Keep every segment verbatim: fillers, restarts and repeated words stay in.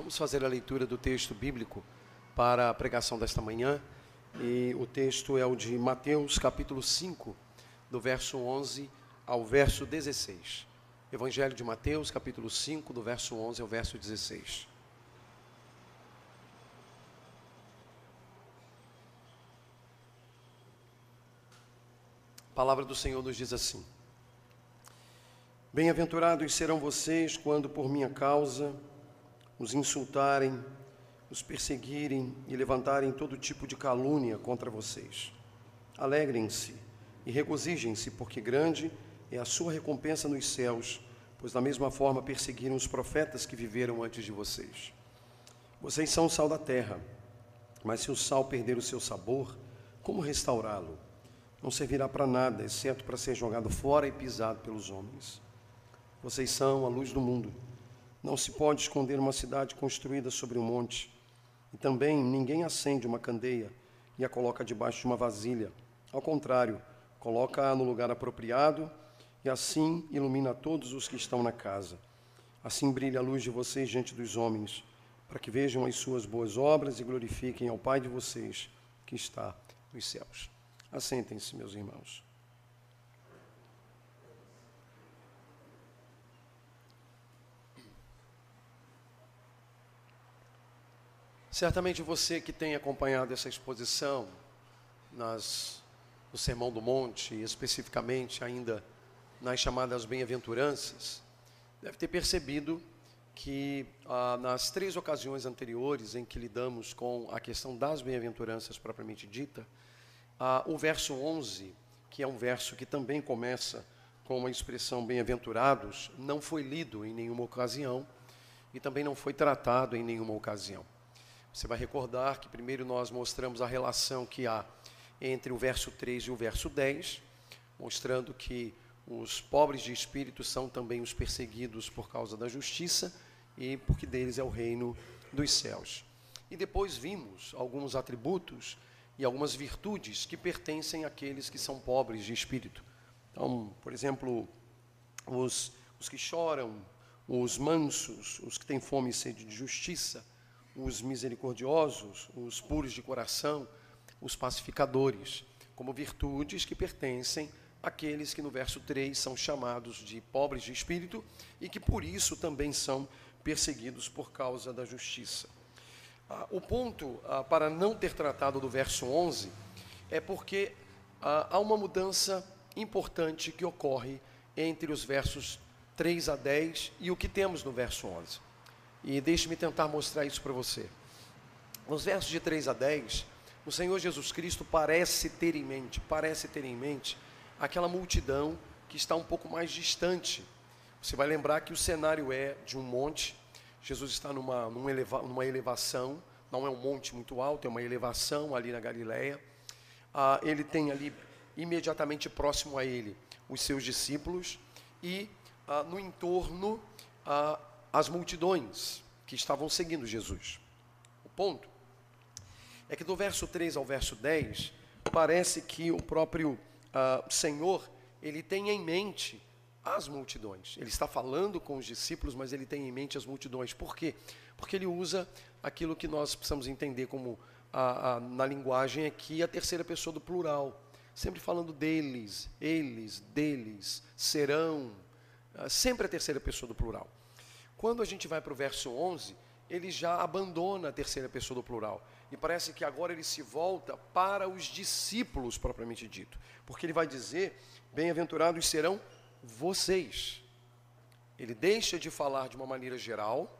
Vamos fazer a leitura do texto bíblico para a pregação desta manhã. E o texto é o de Mateus, capítulo cinco, do verso onze ao verso dezesseis. Evangelho de Mateus, capítulo cinco, do verso onze ao verso dezesseis. A palavra do Senhor nos diz assim: Bem-aventurados serão vocês quando por minha causa os insultarem, os perseguirem e levantarem todo tipo de calúnia contra vocês. Alegrem-se e regozijem-se, porque grande é a sua recompensa nos céus, pois da mesma forma perseguiram os profetas que viveram antes de vocês. Vocês são o sal da terra, mas se o sal perder o seu sabor, como restaurá-lo? Não servirá para nada, exceto para ser jogado fora e pisado pelos homens. Vocês são a luz do mundo. Não se pode esconder uma cidade construída sobre um monte. E também ninguém acende uma candeia e a coloca debaixo de uma vasilha. Ao contrário, coloca-a no lugar apropriado e assim ilumina todos os que estão na casa. Assim brilha a luz de vocês diante dos homens, para que vejam as suas boas obras e glorifiquem ao Pai de vocês, que está nos céus. Assentem-se, meus irmãos. Certamente você que tem acompanhado essa exposição nas, no Sermão do Monte, especificamente ainda nas chamadas bem-aventuranças, deve ter percebido que ah, nas três ocasiões anteriores em que lidamos com a questão das bem-aventuranças propriamente dita, ah, o verso onze, que é um verso que também começa com uma expressão bem-aventurados, não foi lido em nenhuma ocasião e também não foi tratado em nenhuma ocasião. Você vai recordar que primeiro nós mostramos a relação que há entre o verso três e o verso dez, mostrando que os pobres de espírito são também os perseguidos por causa da justiça e porque deles é o reino dos céus. E depois vimos alguns atributos e algumas virtudes que pertencem àqueles que são pobres de espírito. Então, por exemplo, os, os que choram, os mansos, os que têm fome e sede de justiça, os misericordiosos, os puros de coração, os pacificadores, como virtudes que pertencem àqueles que no verso três são chamados de pobres de espírito e que por isso também são perseguidos por causa da justiça. Ah, o ponto ah, para não ter tratado do verso onze é porque ah, há uma mudança importante que ocorre entre os versos três a dez e o que temos no verso onze. E deixe-me tentar mostrar isso para você. Nos versos de três a dez, o Senhor Jesus Cristo parece ter em mente, parece ter em mente aquela multidão que está um pouco mais distante. Você vai lembrar que o cenário é de um monte. Jesus está numa, numa, eleva, numa elevação, não é um monte muito alto, é uma elevação ali na Galileia. Ah, ele tem ali, imediatamente próximo a ele, os seus discípulos e ah, no entorno, ah, as multidões que estavam seguindo Jesus. O ponto é que do verso três ao verso dez, parece que o próprio uh, Senhor, ele tem em mente as multidões. Ele está falando com os discípulos, mas ele tem em mente as multidões. Por quê? Porque ele usa aquilo que nós precisamos entender como, a, a, na linguagem aqui, a terceira pessoa do plural. Sempre falando deles, eles, deles, serão, uh, sempre a terceira pessoa do plural. Quando a gente vai para o verso onze, ele já abandona a terceira pessoa do plural. E parece que agora ele se volta para os discípulos, propriamente dito. Porque ele vai dizer, bem-aventurados serão vocês. Ele deixa de falar de uma maneira geral,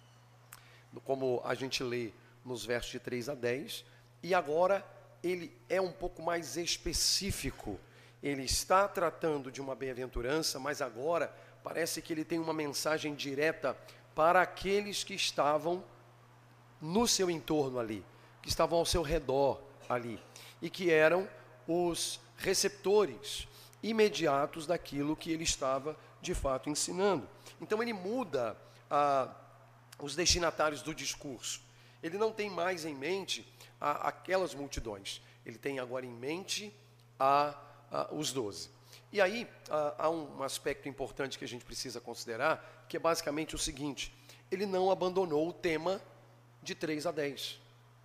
como a gente lê nos versos de três a dez, e agora ele é um pouco mais específico. Ele está tratando de uma bem-aventurança, mas agora parece que ele tem uma mensagem direta para aqueles que estavam no seu entorno ali, que estavam ao seu redor ali, e que eram os receptores imediatos daquilo que ele estava, de fato, ensinando. Então ele muda ah, os destinatários do discurso. Ele não tem mais em mente ah, aquelas multidões. Ele tem agora em mente ah, ah, os doze. E aí, há um aspecto importante que a gente precisa considerar, que é basicamente o seguinte: ele não abandonou o tema de três a dez.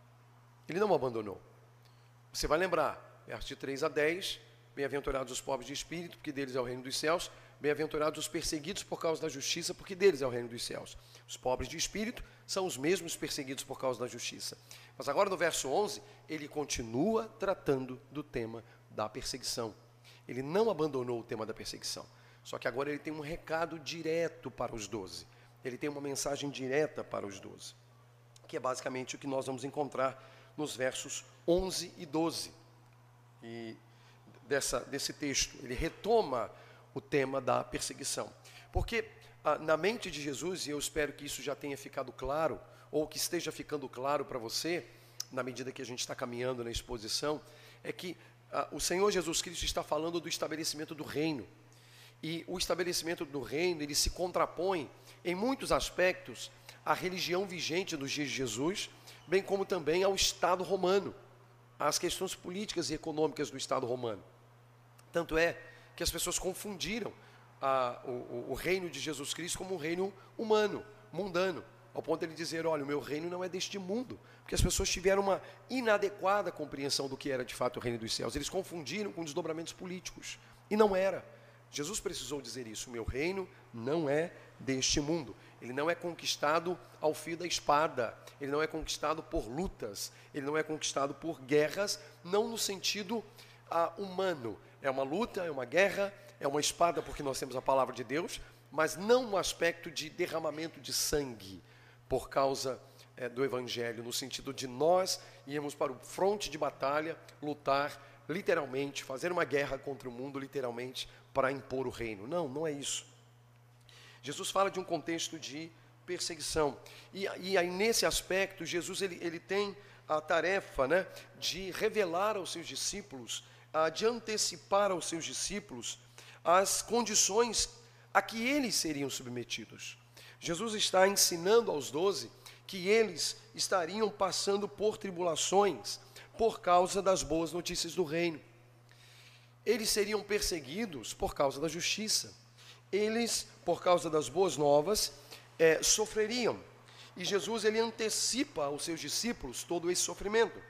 Ele não abandonou. Você vai lembrar, versos de três a dez, bem-aventurados os pobres de espírito, porque deles é o reino dos céus. Bem-aventurados os perseguidos por causa da justiça, porque deles é o reino dos céus. Os pobres de espírito são os mesmos perseguidos por causa da justiça. Mas agora no verso onze, ele continua tratando do tema da perseguição. Ele não abandonou o tema da perseguição. Só que agora ele tem um recado direto para os doze. Ele tem uma mensagem direta para os doze, que é basicamente o que nós vamos encontrar nos versos onze e doze. E dessa, desse texto, ele retoma o tema da perseguição. Porque ah, na mente de Jesus, e eu espero que isso já tenha ficado claro, ou que esteja ficando claro para você, na medida que a gente está caminhando na exposição, é que ah, o Senhor Jesus Cristo está falando do estabelecimento do reino. E o estabelecimento do reino, ele se contrapõe, em muitos aspectos, à religião vigente nos dias de Jesus, bem como também ao Estado romano, às questões políticas e econômicas do Estado romano. Tanto é que as pessoas confundiram ah, o, o reino de Jesus Cristo como um reino humano, mundano, ao ponto de ele dizer, olha, o meu reino não é deste mundo, porque as pessoas tiveram uma inadequada compreensão do que era de fato o reino dos céus. Eles confundiram com desdobramentos políticos, e não era. Jesus precisou dizer isso, o meu reino não é deste mundo. Ele não é conquistado ao fio da espada, ele não é conquistado por lutas, ele não é conquistado por guerras, não no sentido ah, humano. É uma luta, é uma guerra, é uma espada porque nós temos a palavra de Deus, mas não no aspecto de derramamento de sangue por causa é, do Evangelho, no sentido de nós irmos para o fronte de batalha, lutar literalmente, fazer uma guerra contra o mundo literalmente para impor o reino. Não, não é isso. Jesus fala de um contexto de perseguição. E, e aí nesse aspecto, Jesus ele, ele tem a tarefa, né, de revelar aos seus discípulos, de antecipar aos seus discípulos as condições a que eles seriam submetidos. Jesus está ensinando aos doze que eles estariam passando por tribulações por causa das boas notícias do reino. Eles seriam perseguidos por causa da justiça. Eles, por causa das boas novas, é, sofreriam. E Jesus ele antecipa aos seus discípulos todo esse sofrimento.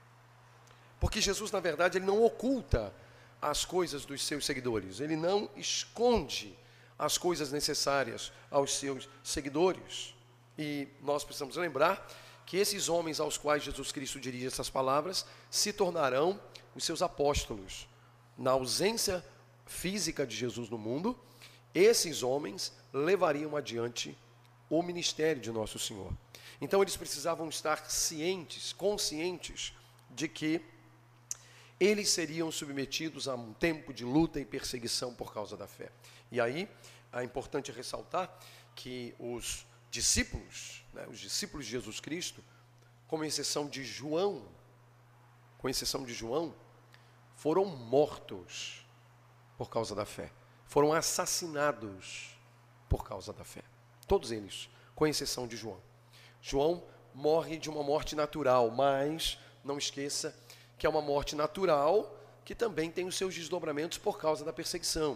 Porque Jesus, na verdade, ele não oculta as coisas dos seus seguidores. Ele não esconde as coisas necessárias aos seus seguidores. E nós precisamos lembrar que esses homens aos quais Jesus Cristo dirige essas palavras se tornarão os seus apóstolos. Na ausência física de Jesus no mundo, esses homens levariam adiante o ministério de Nosso Senhor. Então eles precisavam estar cientes, conscientes de que eles seriam submetidos a um tempo de luta e perseguição por causa da fé. E aí é importante ressaltar que os discípulos, né, os discípulos de Jesus Cristo, com exceção de João, com exceção de João, foram mortos por causa da fé. Foram assassinados por causa da fé. Todos eles, com exceção de João. João morre de uma morte natural, mas não esqueça que é uma morte natural que também tem os seus desdobramentos por causa da perseguição.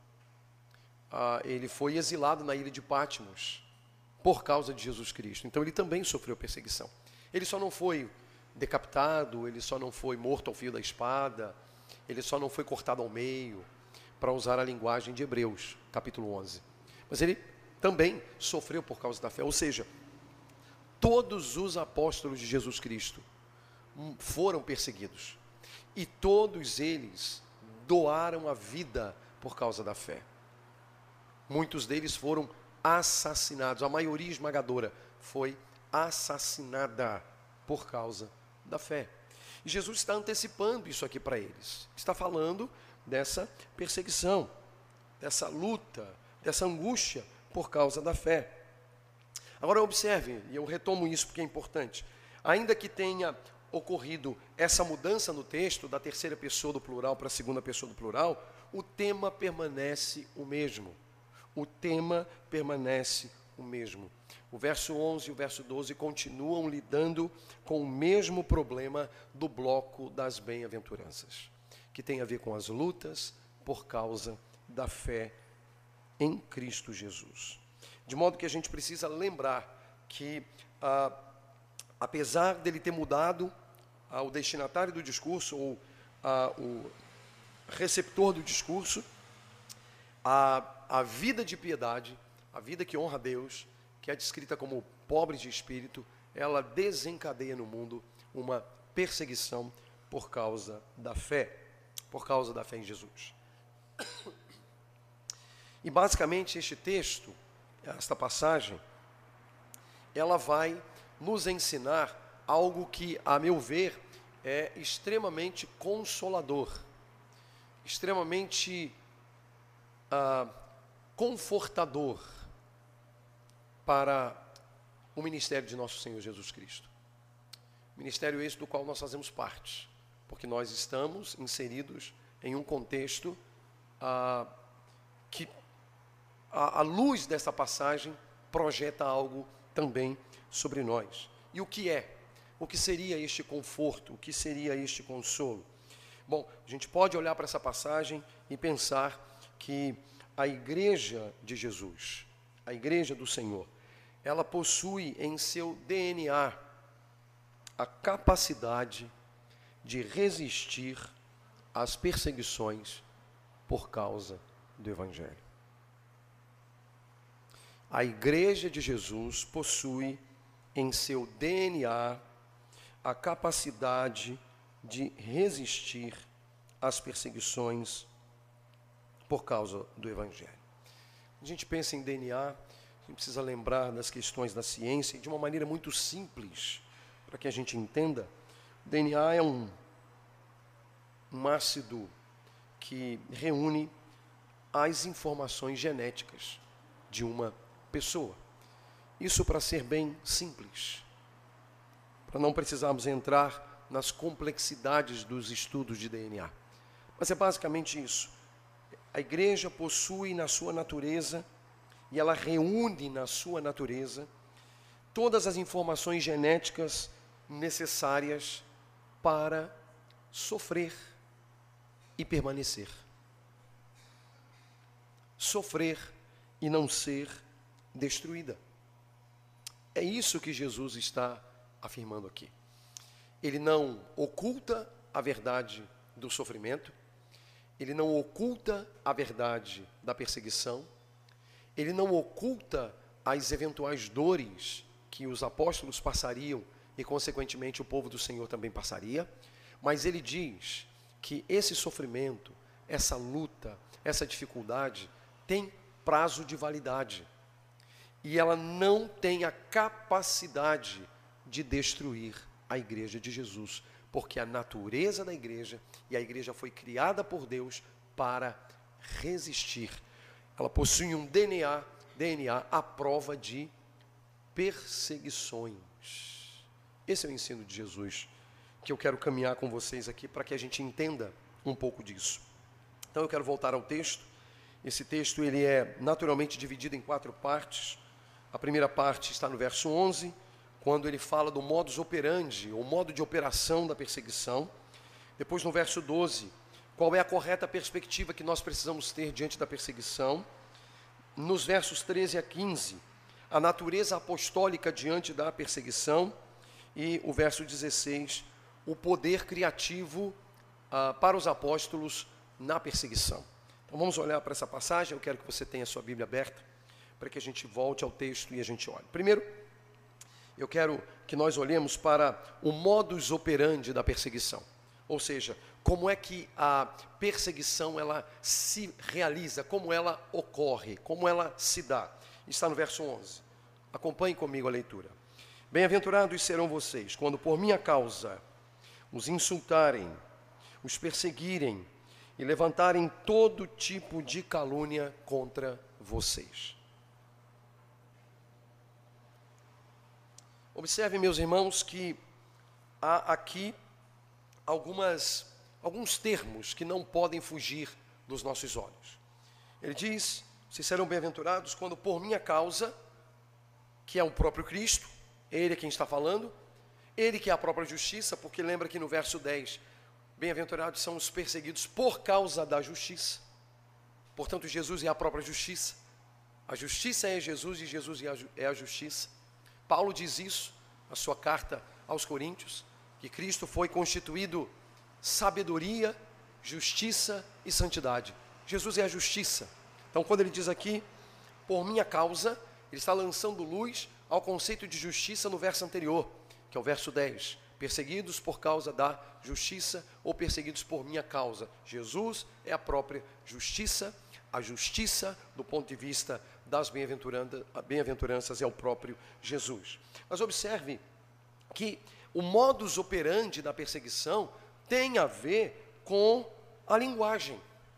Ah, ele foi exilado na ilha de Patmos por causa de Jesus Cristo. Então ele também sofreu perseguição. Ele só não foi decapitado, ele só não foi morto ao fio da espada, ele só não foi cortado ao meio, para usar a linguagem de Hebreus, capítulo onze. Mas ele também sofreu por causa da fé. Ou seja, todos os apóstolos de Jesus Cristo foram perseguidos. E todos eles doaram a vida por causa da fé. Muitos deles foram assassinados. A maioria esmagadora foi assassinada por causa da fé. E Jesus está antecipando isso aqui para eles. Está falando dessa perseguição, dessa luta, dessa angústia por causa da fé. Agora observe, e eu retomo isso porque é importante, ainda que tenha ocorrido essa mudança no texto, da terceira pessoa do plural para a segunda pessoa do plural, o tema permanece o mesmo. O tema permanece o mesmo. O verso onze e o verso doze continuam lidando com o mesmo problema do bloco das bem-aventuranças, que tem a ver com as lutas por causa da fé em Cristo Jesus. De modo que a gente precisa lembrar que, ah, apesar dele ter mudado ah, o destinatário do discurso, ou ah, o receptor do discurso, a, a vida de piedade, a vida que honra a Deus, que é descrita como pobre de espírito, ela desencadeia no mundo uma perseguição por causa da fé, por causa da fé em Jesus. E basicamente este texto, esta passagem, ela vai nos ensinar algo que, a meu ver, é extremamente consolador, extremamente ah, confortador para o ministério de nosso Senhor Jesus Cristo. Ministério esse do qual nós fazemos parte, porque nós estamos inseridos em um contexto ah, que, à, à luz dessa passagem, projeta algo também sobre nós. E o que é? O que seria este conforto? O que seria este consolo? Bom, a gente pode olhar para essa passagem e pensar que a igreja de Jesus, a igreja do Senhor, ela possui em seu D N A a capacidade de resistir às perseguições por causa do Evangelho. A igreja de Jesus possui em seu D N A a capacidade de resistir às perseguições por causa do Evangelho. A gente pensa em D N A, a gente precisa lembrar das questões da ciência e de uma maneira muito simples, para que a gente entenda. O D N A é um, um ácido que reúne as informações genéticas de uma pessoa. Isso para ser bem simples, para não precisarmos entrar nas complexidades dos estudos de D N A. Mas é basicamente isso. A igreja possui na sua natureza, e ela reúne na sua natureza, todas as informações genéticas necessárias para sofrer e permanecer. Sofrer e não ser destruída. É isso que Jesus está afirmando aqui. Ele não oculta a verdade do sofrimento, ele não oculta a verdade da perseguição, ele não oculta as eventuais dores que os apóstolos passariam e, consequentemente, o povo do Senhor também passaria, mas ele diz que esse sofrimento, essa luta, essa dificuldade tem prazo de validade e ela não tem a capacidade de destruir a igreja de Jesus, porque a natureza da igreja, e a igreja foi criada por Deus para resistir. Ela possui um D N A, D N A à prova de perseguições. Esse é o ensino de Jesus, que eu quero caminhar com vocês aqui para que a gente entenda um pouco disso. Então eu quero voltar ao texto. Esse texto ele é naturalmente dividido em quatro partes. A primeira parte está no verso onze, quando ele fala do modus operandi, ou modo de operação da perseguição. Depois, no verso doze, qual é a correta perspectiva que nós precisamos ter diante da perseguição. Nos versos treze a quinze, a natureza apostólica diante da perseguição. E o verso dezesseis, o poder criativo ah, para os apóstolos na perseguição. Então vamos olhar para essa passagem. Eu quero que você tenha a sua Bíblia aberta, para que a gente volte ao texto e a gente olhe. Primeiro, eu quero que nós olhemos para o modus operandi da perseguição. Ou seja, como é que a perseguição ela se realiza, como ela ocorre, como ela se dá. Está no verso onze. Acompanhe comigo a leitura. Bem-aventurados serão vocês, quando por minha causa os insultarem, os perseguirem e levantarem todo tipo de calúnia contra vocês. Observe, meus irmãos, que há aqui algumas, alguns termos que não podem fugir dos nossos olhos. Ele diz, vocês serão bem-aventurados quando por minha causa, que é o próprio Cristo, Ele é quem está falando, Ele que é a própria justiça, porque lembra que no verso dez, bem-aventurados são os perseguidos por causa da justiça. Portanto, Jesus é a própria justiça. A justiça é Jesus e Jesus é a justiça. Paulo diz isso na sua carta aos Coríntios, que Cristo foi constituído sabedoria, justiça e santidade. Jesus é a justiça. Então, quando ele diz aqui, por minha causa, ele está lançando luz ao conceito de justiça no verso anterior, que é o verso dez. Perseguidos por causa da justiça ou perseguidos por minha causa. Jesus é a própria justiça. A justiça, do ponto de vista das bem-aventuranças, é o próprio Jesus. Mas observe que o modus operandi da perseguição tem a ver com a linguagem.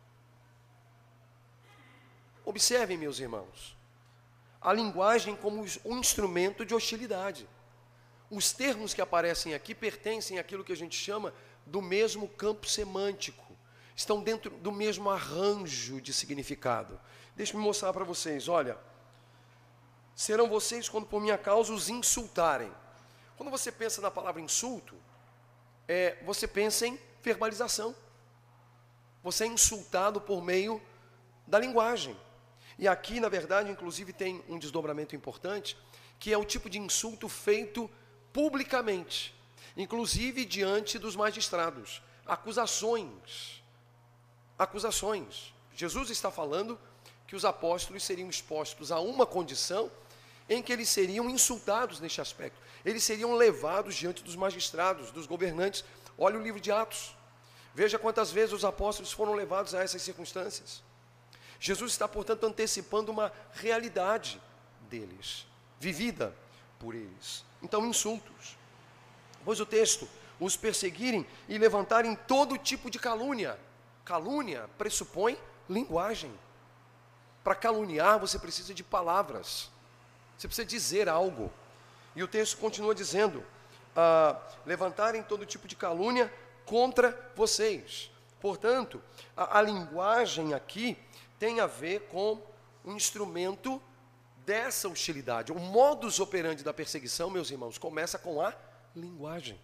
Observem, meus irmãos, a linguagem como um instrumento de hostilidade. Os termos que aparecem aqui pertencem àquilo que a gente chama do mesmo campo semântico. Estão dentro do mesmo arranjo de significado. Deixa eu mostrar para vocês, olha. Serão vocês quando por minha causa os insultarem. Quando você pensa na palavra insulto, é, você pensa em verbalização. Você é insultado por meio da linguagem. E aqui, na verdade, inclusive tem um desdobramento importante, que é o tipo de insulto feito publicamente, inclusive diante dos magistrados. Acusações. Acusações. Jesus está falando que os apóstolos seriam expostos a uma condição em que eles seriam insultados neste aspecto. Eles seriam levados diante dos magistrados, dos governantes. Olha o livro de Atos. Veja quantas vezes os apóstolos foram levados a essas circunstâncias. Jesus está, portanto, antecipando uma realidade deles, vivida por eles. Então, insultos. Pois o texto, os perseguirem e levantarem todo tipo de calúnia. Calúnia pressupõe linguagem. Para caluniar, você precisa de palavras. Você precisa dizer algo. E o texto continua dizendo, ah, levantarem todo tipo de calúnia contra vocês. Portanto, a, a linguagem aqui tem a ver com um instrumento dessa hostilidade. O modus operandi da perseguição, meus irmãos, começa com a linguagem.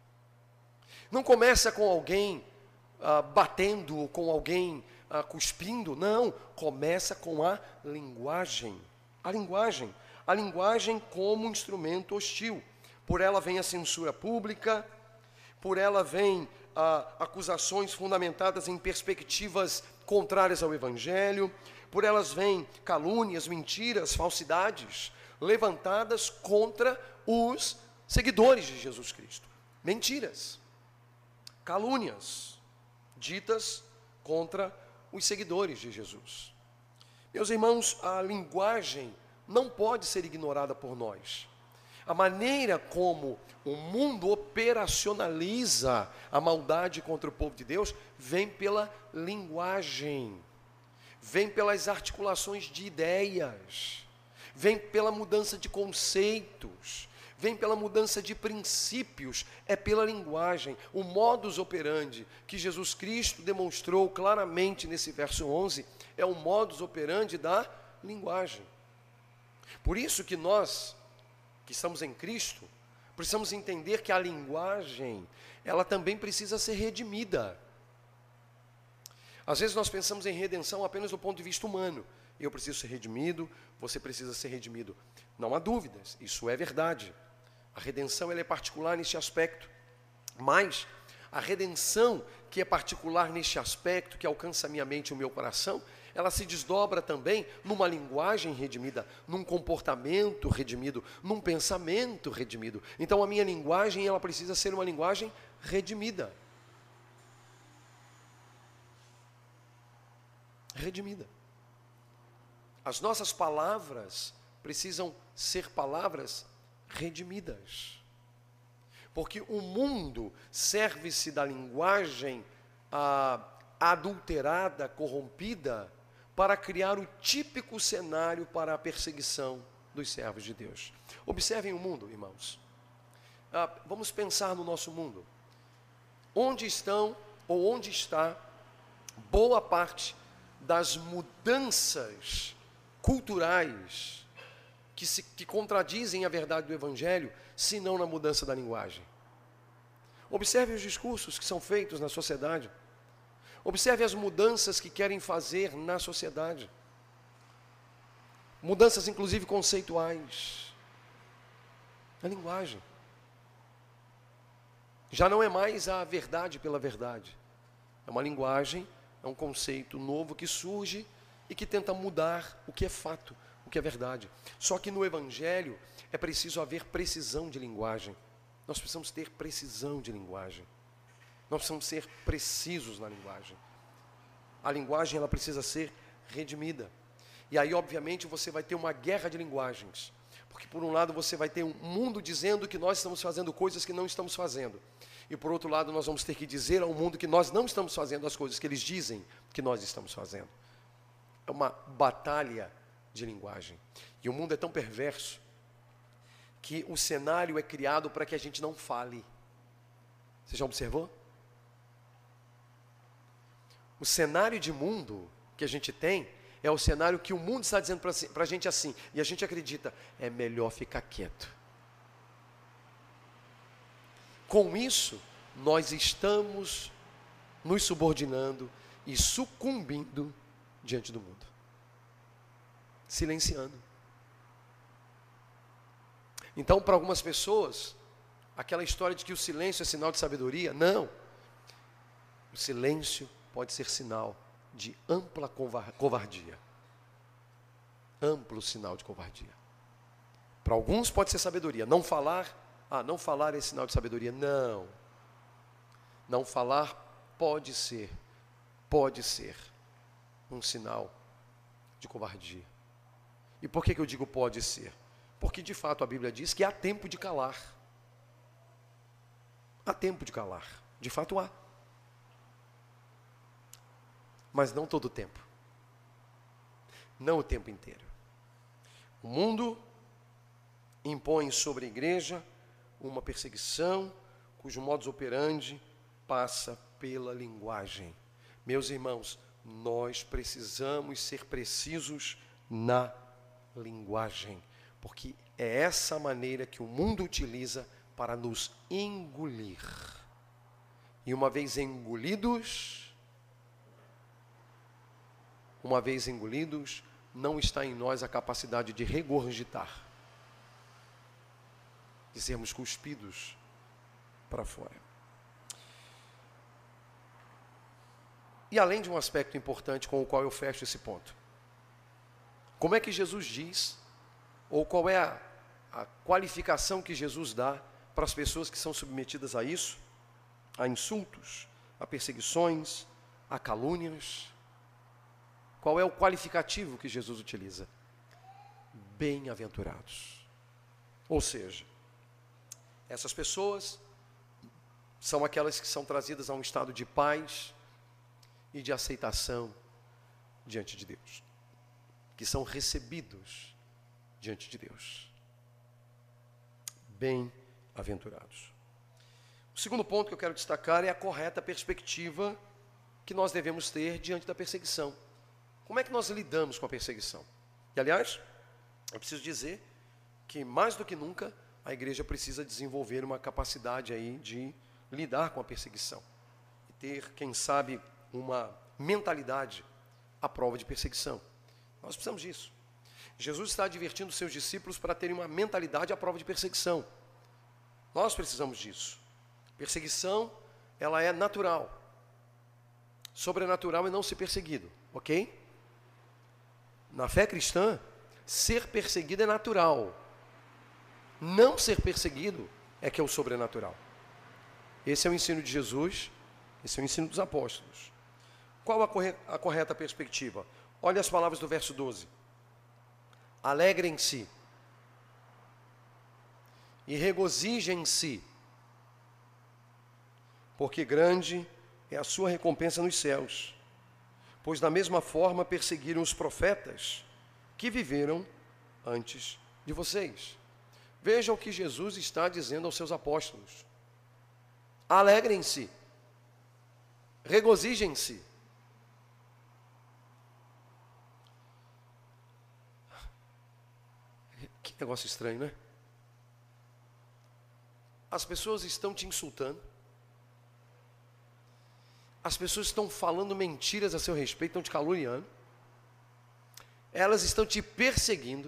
Não começa com alguém ah, batendo, ou com alguém ah, cuspindo, não. Começa com a linguagem. A linguagem. A linguagem como instrumento hostil. Por ela vem a censura pública, por ela vem ah, acusações fundamentadas em perspectivas contrárias ao Evangelho, por elas vêm calúnias, mentiras, falsidades, levantadas contra os seguidores de Jesus Cristo. Mentiras, calúnias, ditas contra os seguidores de Jesus. Meus irmãos, a linguagem não pode ser ignorada por nós. A maneira como o mundo operacionaliza a maldade contra o povo de Deus vem pela linguagem, vem pelas articulações de ideias, vem pela mudança de conceitos, vem pela mudança de princípios, é pela linguagem. O modus operandi que Jesus Cristo demonstrou claramente nesse verso onze é o modus operandi da linguagem. Por isso que nós, que estamos em Cristo, precisamos entender que a linguagem, ela também precisa ser redimida. Às vezes nós pensamos em redenção apenas do ponto de vista humano. Eu preciso ser redimido, você precisa ser redimido. Não há dúvidas, isso é verdade. A redenção ela é particular neste aspecto. Mas a redenção que é particular neste aspecto, que alcança a minha mente e o meu coração, ela se desdobra também numa linguagem redimida, num comportamento redimido, num pensamento redimido. Então a minha linguagem ela precisa ser uma linguagem redimida. Redimida. As nossas palavras precisam ser palavras redimidas. Porque o mundo serve-se da linguagem ah, adulterada, corrompida, para criar o típico cenário para a perseguição dos servos de Deus. Observem o mundo, irmãos. Ah, vamos pensar no nosso mundo. Onde estão, ou onde está, boa parte das mudanças culturais que, se, que contradizem a verdade do Evangelho, se não na mudança da linguagem? Observe os discursos que são feitos na sociedade. Observe as mudanças que querem fazer na sociedade. Mudanças, inclusive, conceituais. A linguagem. Já não é mais a verdade pela verdade. É uma linguagem, é um conceito novo que surge e que tenta mudar o que é fato, o que é verdade. Só que no Evangelho é preciso haver precisão de linguagem. Nós precisamos ter precisão de linguagem. Nós precisamos ser precisos na linguagem. A linguagem, ela precisa ser redimida. E aí, obviamente, você vai ter uma guerra de linguagens. Porque, por um lado, você vai ter um mundo dizendo que nós estamos fazendo coisas que não estamos fazendo. E, por outro lado, nós vamos ter que dizer ao mundo que nós não estamos fazendo as coisas que eles dizem que nós estamos fazendo. É uma batalha de linguagem. E o mundo é tão perverso que o cenário é criado para que a gente não fale. Você já observou? O cenário de mundo que a gente tem é o cenário que o mundo está dizendo para a gente assim. E a gente acredita, é melhor ficar quieto. Com isso, nós estamos nos subordinando e sucumbindo diante do mundo. Silenciando. Então, para algumas pessoas, aquela história de que o silêncio é sinal de sabedoria, não. O silêncio pode ser sinal de ampla covardia. Amplo sinal de covardia. Para alguns pode ser sabedoria. Não falar, ah, não falar é sinal de sabedoria. Não. Não falar pode ser, pode ser um sinal de covardia. E por que que eu digo pode ser? Porque de fato a Bíblia diz que há tempo de calar. Há tempo de calar. De fato há. Mas não todo o tempo. Não o tempo inteiro. O mundo impõe sobre a igreja uma perseguição cujo modus operandi passa pela linguagem. Meus irmãos, nós precisamos ser precisos na linguagem, porque é essa maneira que o mundo utiliza para nos engolir. E uma vez engolidos, uma vez engolidos, não está em nós a capacidade de regurgitar, de sermos cuspidos para fora. E além de um aspecto importante com o qual eu fecho esse ponto, como é que Jesus diz, ou qual é a, a qualificação que Jesus dá para as pessoas que são submetidas a isso, a insultos, a perseguições, a calúnias? Qual é o qualificativo que Jesus utiliza? Bem-aventurados. Ou seja, essas pessoas são aquelas que são trazidas a um estado de paz e de aceitação diante de Deus, que são recebidos diante de Deus. Bem-aventurados. O segundo ponto que eu quero destacar é a correta perspectiva que nós devemos ter diante da perseguição. Como é que nós lidamos com a perseguição? E, aliás, eu preciso dizer que, mais do que nunca, a igreja precisa desenvolver uma capacidade aí de lidar com a perseguição. E ter, quem sabe, uma mentalidade à prova de perseguição. Nós precisamos disso. Jesus está advertindo seus discípulos para terem uma mentalidade à prova de perseguição. Nós precisamos disso. Perseguição, ela é natural. Sobrenatural é não ser perseguido, ok? Na fé cristã, ser perseguido é natural. Não ser perseguido é que é o sobrenatural. Esse é o ensino de Jesus, esse é o ensino dos apóstolos. Qual a, corre- a correta perspectiva? Olha as palavras do verso doze. Alegrem-se e regozijem-se, porque grande é a sua recompensa nos céus. Pois da mesma forma perseguiram os profetas que viveram antes de vocês. Veja o que Jesus está dizendo aos seus apóstolos. Alegrem-se, regozijem-se. Que negócio estranho, né? As pessoas estão te insultando. As pessoas estão falando mentiras a seu respeito, estão te caluniando. elas estão te perseguindo,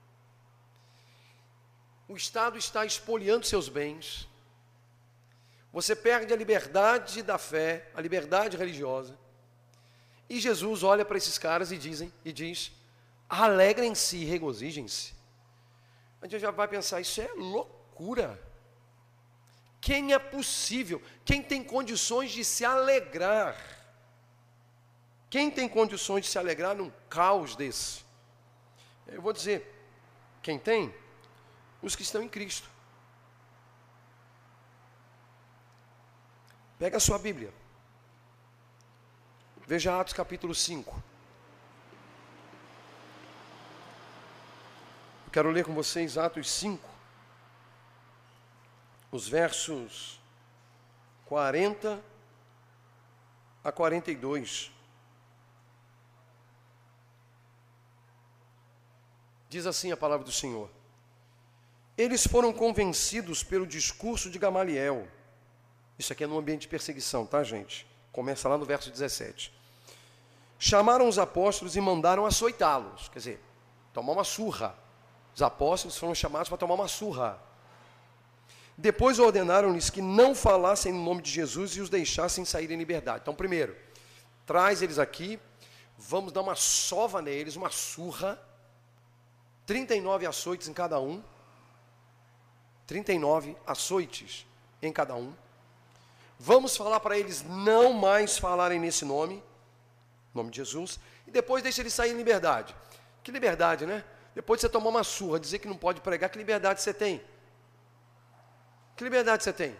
o Estado está expoliando seus bens, você perde a liberdade da fé, a liberdade religiosa, e Jesus olha para esses caras e, dizem, e diz, alegrem-se e regozijem-se. A gente já vai pensar, isso é loucura. Quem é possível? Quem tem condições de se alegrar? Quem tem condições de se alegrar num caos desse? Eu vou dizer, quem tem? Os que estão em Cristo. Pega a sua Bíblia. Veja Atos capítulo cinco. Eu quero ler com vocês Atos cinco, os versos quarenta a quarenta e dois. Diz assim a palavra do Senhor. Eles foram convencidos pelo discurso de Gamaliel. Isso aqui é no ambiente de perseguição, tá, gente? Começa lá no verso dezessete. Chamaram os apóstolos e mandaram açoitá-los. Quer dizer, tomar uma surra. Os apóstolos foram chamados para tomar uma surra. Depois ordenaram-lhes que não falassem no nome de Jesus e os deixassem sair em liberdade. Então, primeiro, traz eles aqui, vamos dar uma sova neles, uma surra, trinta e nove açoites em cada um, trinta e nove açoites em cada um. Vamos falar para eles não mais falarem nesse nome, nome de Jesus, e depois deixa eles saírem em liberdade. Que liberdade, né? Depois de você tomar uma surra, dizer que não pode pregar, que liberdade você tem? Que liberdade você tem? Não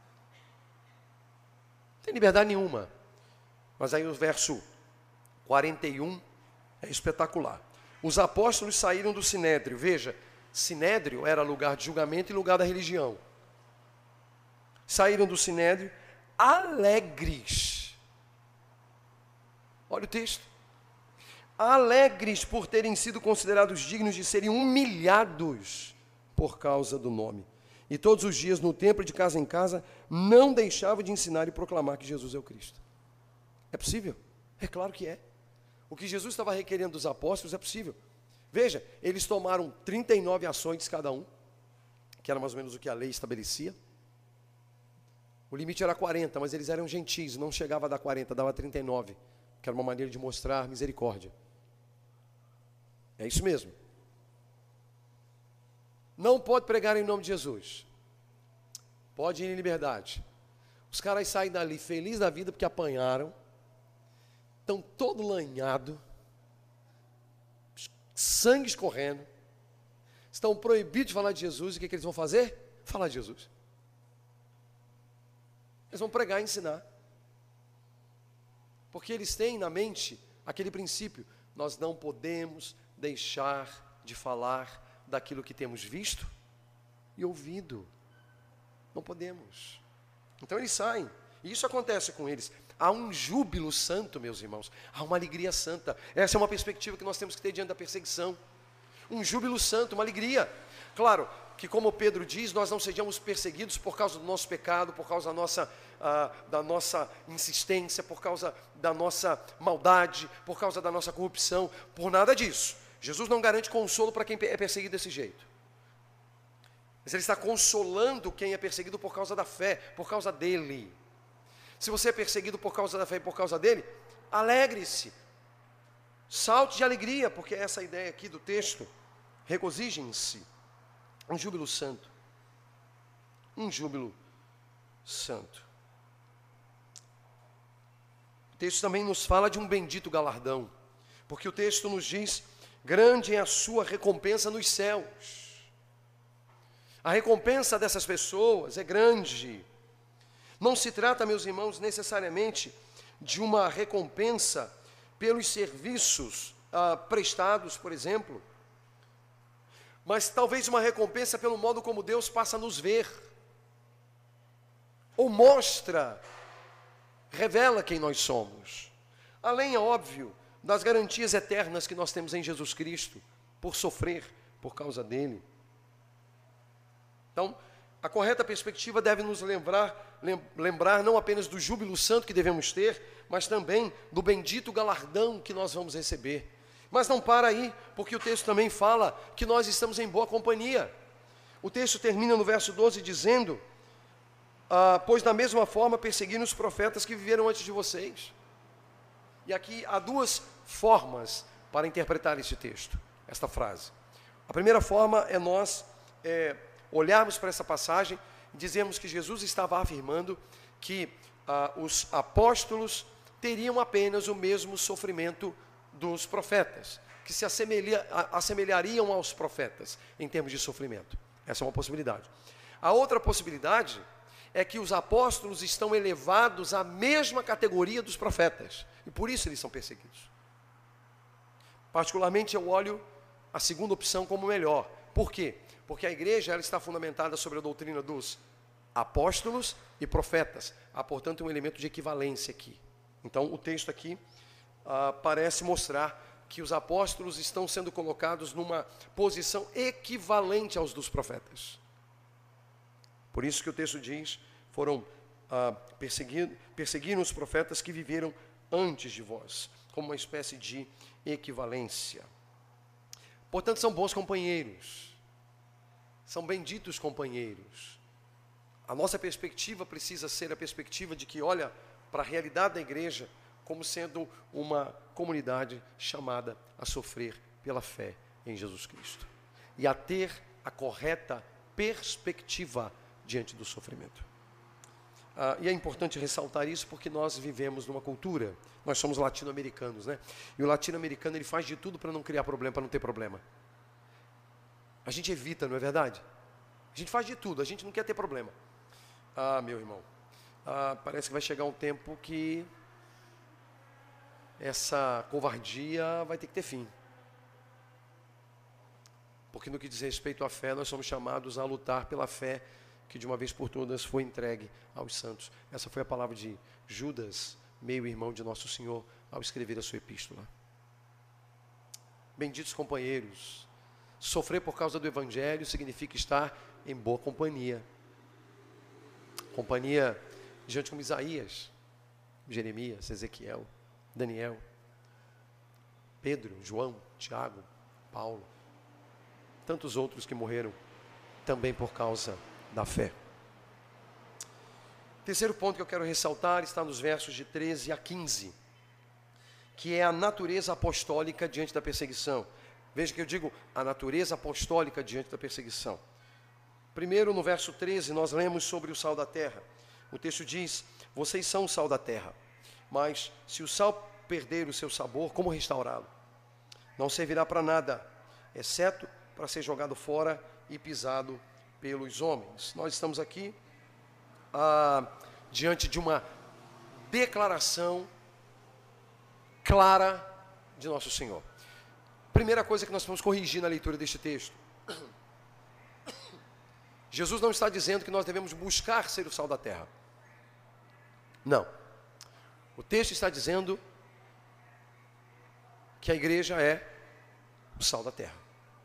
tem liberdade nenhuma. Mas aí o verso quarenta e um é espetacular. Os apóstolos saíram do Sinédrio. Veja, Sinédrio era lugar de julgamento e lugar da religião. Saíram do Sinédrio alegres. Olha o texto. Alegres por terem sido considerados dignos de serem humilhados por causa do nome. E todos os dias, no templo, de casa em casa, não deixavam de ensinar e proclamar que Jesus é o Cristo. É possível? É claro que é. O que Jesus estava requerendo dos apóstolos é possível. Veja, eles tomaram trinta e nove ações cada um, que era mais ou menos o que a lei estabelecia. O limite era quarenta, mas eles eram gentis, não chegava a dar quarenta, dava trinta e nove, que era uma maneira de mostrar misericórdia. É isso mesmo. Não pode pregar em nome de Jesus. Pode ir em liberdade. Os caras saem dali felizes da vida porque apanharam. Estão todo lanhado. Sangue escorrendo. Estão proibidos de falar de Jesus. E o que, que eles vão fazer? Falar de Jesus. Eles vão pregar e ensinar. Porque eles têm na mente aquele princípio. Nós não podemos deixar de falar daquilo que temos visto e ouvido. Não podemos. Então eles saem. E isso acontece com eles. Há um júbilo santo, meus irmãos. Há uma alegria santa. Essa é uma perspectiva que nós temos que ter diante da perseguição. Um júbilo santo, uma alegria. Claro que, como Pedro diz, nós não sejamos perseguidos por causa do nosso pecado, por causa da nossa, ah, da nossa insistência, por causa da nossa maldade, por causa da nossa corrupção, por nada disso. Jesus não garante consolo para quem é perseguido desse jeito. Mas Ele está consolando quem é perseguido por causa da fé, por causa dEle. Se você é perseguido por causa da fé e por causa dEle, alegre-se. Salte de alegria, porque é essa a ideia aqui do texto. Regozijem-se. Um júbilo santo. Um júbilo santo. O texto também nos fala de um bendito galardão, porque o texto nos diz: grande é a sua recompensa nos céus. A recompensa dessas pessoas é grande. Não se trata, meus irmãos, necessariamente de uma recompensa pelos serviços ah, prestados, por exemplo, mas talvez uma recompensa pelo modo como Deus passa a nos ver, ou mostra, revela quem nós somos. Além, é óbvio, das garantias eternas que nós temos em Jesus Cristo, por sofrer por causa dele. Então, a correta perspectiva deve nos lembrar, lembrar não apenas do júbilo santo que devemos ter, mas também do bendito galardão que nós vamos receber. Mas não para aí, porque o texto também fala que nós estamos em boa companhia. O texto termina no verso doze dizendo, ah, pois da mesma forma perseguiram os profetas que viveram antes de vocês. E aqui há duas formas para interpretar esse texto, esta frase. A primeira forma é nós é, olharmos para essa passagem e dizermos que Jesus estava afirmando que ah, os apóstolos teriam apenas o mesmo sofrimento dos profetas, que se assemelha, assemelhariam aos profetas em termos de sofrimento. Essa é uma possibilidade. A outra possibilidade é que os apóstolos estão elevados à mesma categoria dos profetas, e por isso eles são perseguidos. Particularmente eu olho a segunda opção como melhor. Por quê? Porque a igreja ela está fundamentada sobre a doutrina dos apóstolos e profetas. Há, portanto, um elemento de equivalência aqui. Então, o texto aqui ah, parece mostrar que os apóstolos estão sendo colocados numa posição equivalente aos dos profetas. Por isso que o texto diz, foram ah, perseguindo, perseguiram os profetas que viveram antes de vós, como uma espécie de equivalência. Portanto, são bons companheiros, são benditos companheiros. A nossa perspectiva precisa ser a perspectiva de que olha para a realidade da igreja como sendo uma comunidade chamada a sofrer pela fé em Jesus Cristo e a ter a correta perspectiva diante do sofrimento. Ah, e é importante ressaltar isso porque nós vivemos numa cultura, nós somos latino-americanos, né? E o latino-americano ele faz de tudo para não criar problema, para não ter problema. A gente evita, não é verdade? A gente faz de tudo, a gente não quer ter problema. Ah, meu irmão, ah, parece que vai chegar um tempo que essa covardia vai ter que ter fim. Porque no que diz respeito à fé, nós somos chamados a lutar pela fé que de uma vez por todas foi entregue aos santos. Essa foi a palavra de Judas, meio-irmão de nosso Senhor, ao escrever a sua epístola. Benditos companheiros, sofrer por causa do Evangelho significa estar em boa companhia. Companhia de gente como Isaías, Jeremias, Ezequiel, Daniel, Pedro, João, Tiago, Paulo, tantos outros que morreram também por causa da fé. Terceiro ponto que eu quero ressaltar está nos versos de treze a quinze, que é a natureza apostólica diante da perseguição. Veja que eu digo a natureza apostólica diante da perseguição. Primeiro, no verso treze, nós lemos sobre o sal da terra. O texto diz, vocês são o sal da terra, mas se o sal perder o seu sabor, como restaurá-lo? Não servirá para nada, exceto para ser jogado fora e pisado pelos homens. Nós estamos aqui ah, diante de uma declaração clara de nosso Senhor. Primeira coisa que nós vamos corrigir na leitura deste texto. Jesus não está dizendo que nós devemos buscar ser o sal da terra. Não. O texto está dizendo que a igreja é o sal da terra.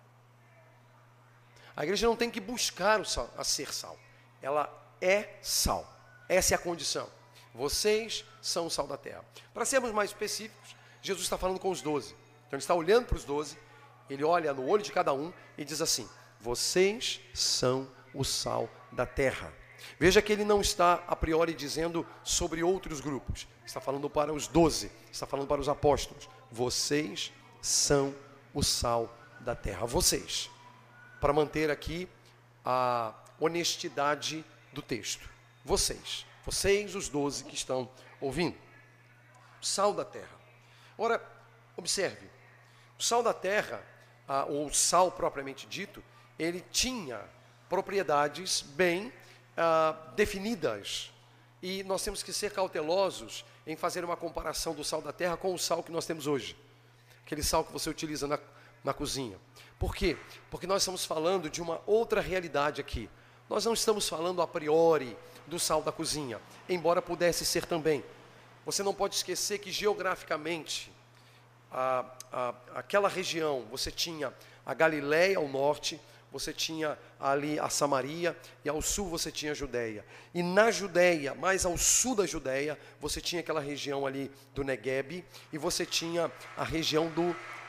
A igreja não tem que buscar o sal, a ser sal. Ela é sal. Essa é a condição. Vocês são o sal da terra. Para sermos mais específicos, Jesus está falando com os doze. Então ele está olhando para os doze, ele olha no olho de cada um e diz assim, vocês são o sal da terra. Veja que ele não está a priori dizendo sobre outros grupos. Está falando para os doze, está falando para os apóstolos. Vocês são o sal da terra. Vocês. Para manter aqui a honestidade do texto. Vocês. Vocês, os doze que estão ouvindo. Sal da terra. Ora, observe. O sal da terra, ah, ou sal propriamente dito, ele tinha propriedades bem ah, definidas. E nós temos que ser cautelosos em fazer uma comparação do sal da terra com o sal que nós temos hoje. Aquele sal que você utiliza na, na cozinha. Por quê? Porque nós estamos falando de uma outra realidade aqui. Nós não estamos falando a priori do sal da cozinha, embora pudesse ser também. Você não pode esquecer que geograficamente, a, a, aquela região, você tinha a Galileia ao norte, você tinha ali a Samaria, e ao sul você tinha a Judeia. E na Judeia, mais ao sul da Judeia, você tinha aquela região ali do Negueb, e você tinha a região do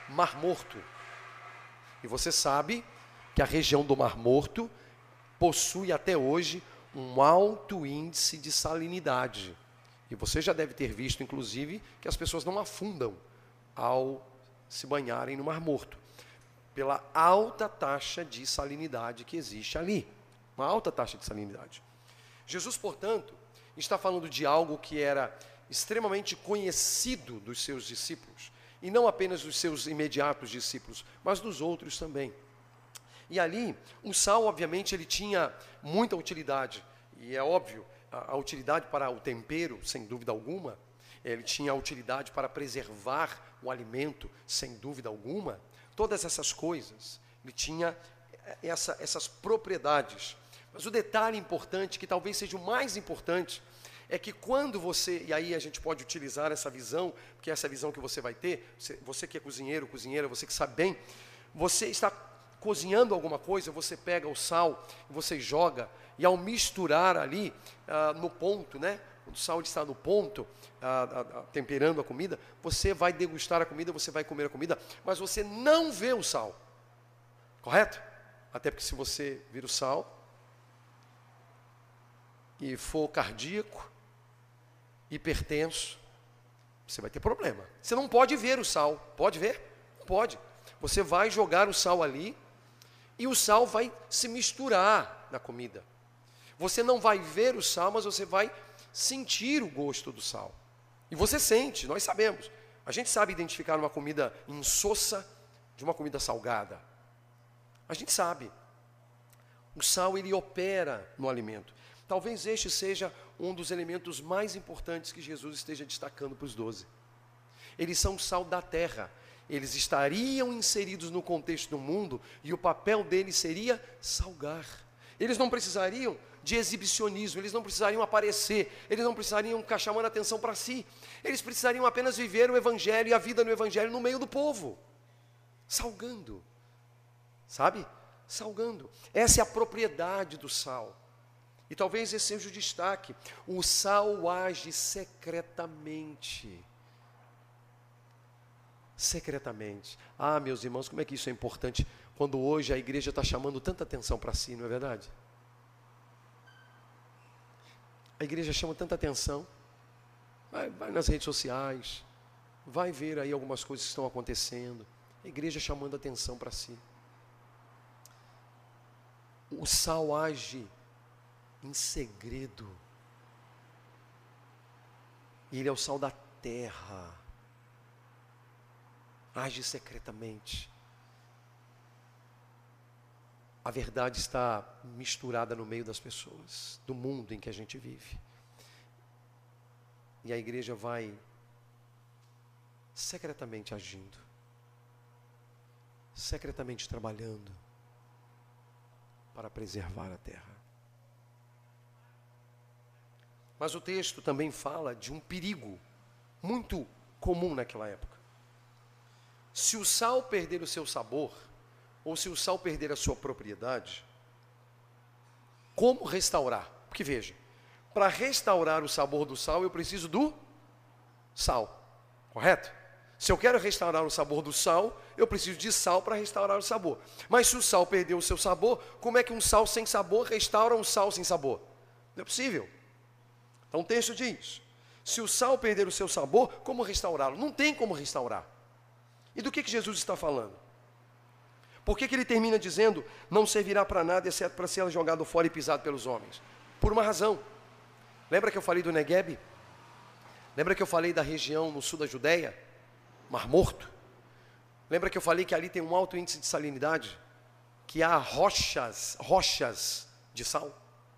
Mar Morto. E você sabe que a região do Mar Morto possui até hoje um alto índice de salinidade. E você já deve ter visto, inclusive, que as pessoas não afundam ao se banharem no Mar Morto, pela alta taxa de salinidade que existe ali. Uma alta taxa de salinidade. Jesus, portanto, está falando de algo que era extremamente conhecido dos seus discípulos, e não apenas dos seus imediatos discípulos, mas dos outros também. E ali, o sal, obviamente, ele tinha muita utilidade, e é óbvio, a, a utilidade para o tempero, sem dúvida alguma, ele tinha a utilidade para preservar o alimento, sem dúvida alguma, todas essas coisas, ele tinha essa, essas propriedades. Mas o detalhe importante, que talvez seja o mais importante, é que quando você, e aí a gente pode utilizar essa visão, porque essa visão que você vai ter, você, você que é cozinheiro, cozinheira, você que sabe bem, você está cozinhando alguma coisa, você pega o sal, você joga, e ao misturar ali, ah, no ponto, né, quando o sal está no ponto, ah, ah, temperando a comida, você vai degustar a comida, você vai comer a comida, mas você não vê o sal, correto? Até porque se você vir o sal, e for cardíaco, hipertenso, você vai ter problema. Você não pode ver o sal. Pode ver? Não pode. Você vai jogar o sal ali e o sal vai se misturar na comida. Você não vai ver o sal, mas você vai sentir o gosto do sal. E você sente, nós sabemos. A gente sabe identificar uma comida insossa de uma comida salgada. A gente sabe. O sal, ele opera no alimento. Talvez este seja um dos elementos mais importantes que Jesus esteja destacando para os doze. Eles são o sal da terra. Eles estariam inseridos no contexto do mundo e o papel deles seria salgar. Eles não precisariam de exibicionismo, eles não precisariam aparecer, eles não precisariam ficar chamando a atenção para si. Eles precisariam apenas viver o Evangelho e a vida no Evangelho no meio do povo. Salgando. Sabe? Salgando. Essa é a propriedade do sal. E talvez esse seja o destaque. O sal age secretamente. Secretamente. Ah, meus irmãos, como é que isso é importante quando hoje a igreja está chamando tanta atenção para si, não é verdade? A igreja chama tanta atenção. Vai, vai nas redes sociais, vai ver aí algumas coisas que estão acontecendo. A igreja chamando atenção para si. O sal age em segredo. Ele é o sal da terra. Age secretamente. A verdade está misturada no meio das pessoas, do mundo em que a gente vive. E a igreja vai secretamente agindo, secretamente trabalhando para preservar a terra. Mas o texto também fala de um perigo muito comum naquela época. Se o sal perder o seu sabor, ou se o sal perder a sua propriedade, como restaurar? Porque veja, para restaurar o sabor do sal, eu preciso do sal, correto? Se eu quero restaurar o sabor do sal, eu preciso de sal para restaurar o sabor. Mas se o sal perder o seu sabor, como é que um sal sem sabor restaura um sal sem sabor? Não é possível. Então o texto diz, se o sal perder o seu sabor, como restaurá-lo? Não tem como restaurar. E do que, que Jesus está falando? Por que, que ele termina dizendo, não servirá para nada, exceto para ser jogado fora e pisado pelos homens? Por uma razão. Lembra que eu falei do Negueb? Lembra que eu falei da região no sul da Judéia? Mar Morto? Lembra que eu falei que ali tem um alto índice de salinidade? Que há rochas, rochas de sal?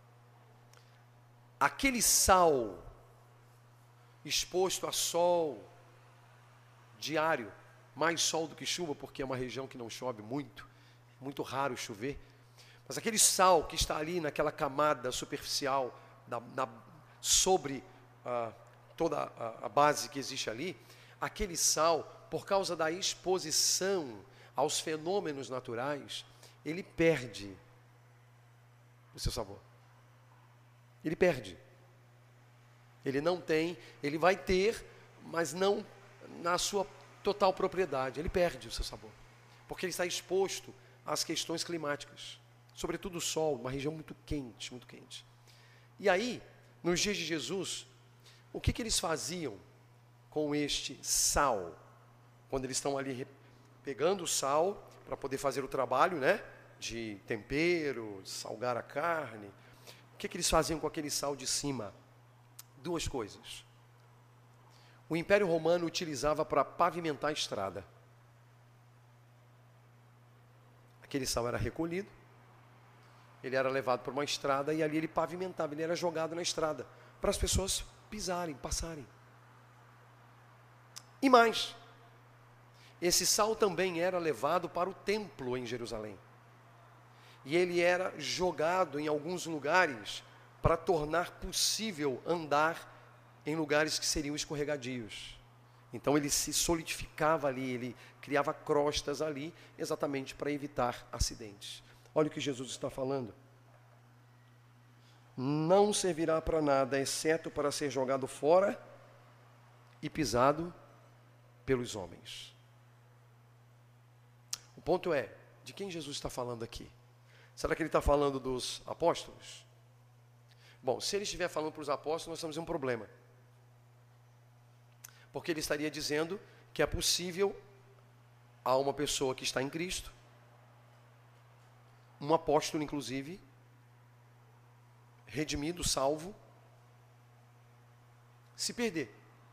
Aquele sal exposto a sol diário, mais sol do que chuva, porque é uma região que não chove muito, muito raro chover, mas aquele sal que está ali naquela camada superficial, na, na, sobre ah, toda a, a base que existe ali, aquele sal, por causa da exposição aos fenômenos naturais, ele perde o seu sabor. Ele perde. Ele não tem, ele vai ter, mas não na sua total propriedade, ele perde o seu sabor, porque ele está exposto às questões climáticas, sobretudo o sol, uma região muito quente, muito quente. E aí, nos dias de Jesus, o que, que eles faziam com este sal? Quando eles estão ali pegando o sal para poder fazer o trabalho, né, de tempero, de salgar a carne, o que, que eles faziam com aquele sal de cima? Duas coisas. O Império Romano utilizava para pavimentar a estrada. Aquele sal era recolhido, ele era levado para uma estrada e ali ele pavimentava, ele era jogado na estrada, para as pessoas pisarem, passarem. E mais, esse sal também era levado para o templo em Jerusalém. E ele era jogado em alguns lugares para tornar possível andar em lugares que seriam escorregadios. Então ele se solidificava ali, ele criava crostas ali, exatamente para evitar acidentes. Olha o que Jesus está falando. Não servirá para nada, exceto para ser jogado fora e pisado pelos homens. O ponto é, de quem Jesus está falando aqui? Será que ele está falando dos apóstolos? Bom, se ele estiver falando para os apóstolos, nós temos um problema. Porque ele estaria dizendo que é possível a uma pessoa que está em Cristo, um apóstolo inclusive, redimido, salvo, se perder.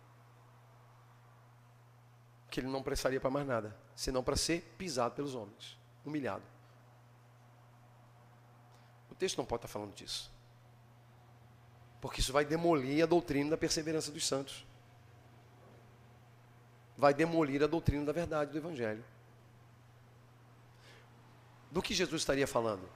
Que ele não prestaria para mais nada, senão para ser pisado pelos homens, humilhado. O texto não pode estar falando disso. Porque isso vai demolir a doutrina da perseverança dos santos. Vai demolir a doutrina da verdade do Evangelho. Do que Jesus estaria falando?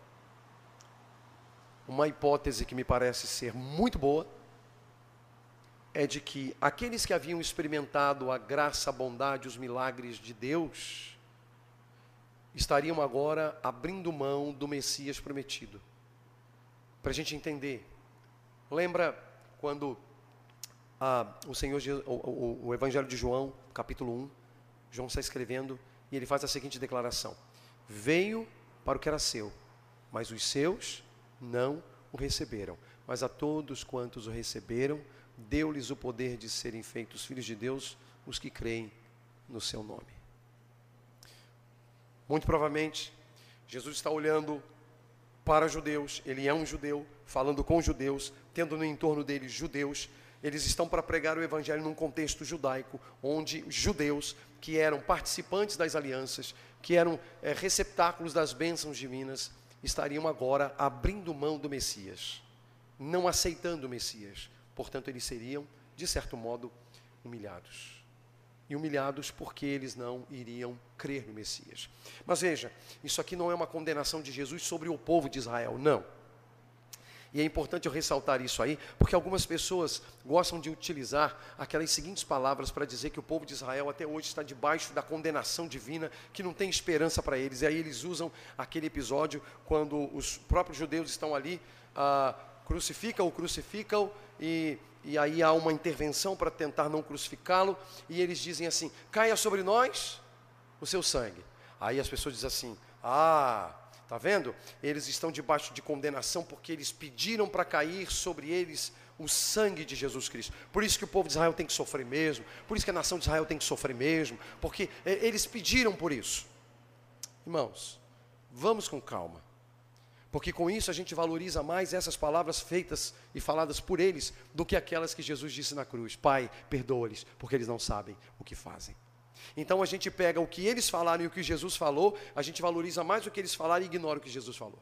Uma hipótese que me parece ser muito boa é de que aqueles que haviam experimentado a graça, a bondade, os milagres de Deus estariam agora abrindo mão do Messias prometido. Para a gente entender, lembra quando ah, o Senhor, o, o, o Evangelho de João, capítulo um, João está escrevendo e ele faz a seguinte declaração: veio para o que era seu, mas os seus não o receberam. Mas a todos quantos o receberam, deu-lhes o poder de serem feitos filhos de Deus, os que creem no seu nome. Muito provavelmente, Jesus está olhando para judeus, ele é um judeu, falando com judeus, tendo no entorno dele judeus. Eles estão para pregar o Evangelho num contexto judaico, onde os judeus, que eram participantes das alianças, que eram é, receptáculos das bênçãos divinas, estariam agora abrindo mão do Messias, não aceitando o Messias. Portanto, eles seriam, de certo modo, humilhados. E humilhados porque eles não iriam crer no Messias. Mas veja, isso aqui não é uma condenação de Jesus sobre o povo de Israel, não. E é importante eu ressaltar isso aí, porque algumas pessoas gostam de utilizar aquelas seguintes palavras para dizer que o povo de Israel até hoje está debaixo da condenação divina, que não tem esperança para eles. E aí eles usam aquele episódio quando os próprios judeus estão ali, ah, crucificam-o, crucificam, e, e aí há uma intervenção para tentar não crucificá-lo, e eles dizem assim: caia sobre nós o seu sangue. Aí as pessoas dizem assim: ah... está vendo? Eles estão debaixo de condenação porque eles pediram para cair sobre eles o sangue de Jesus Cristo. Por isso que o povo de Israel tem que sofrer mesmo, por isso que a nação de Israel tem que sofrer mesmo, porque eles pediram por isso. Irmãos, vamos com calma, porque com isso a gente valoriza mais essas palavras feitas e faladas por eles do que aquelas que Jesus disse na cruz: Pai, perdoa-lhes, porque eles não sabem o que fazem. Então a gente pega o que eles falaram e o que Jesus falou, a gente valoriza mais o que eles falaram e ignora o que Jesus falou.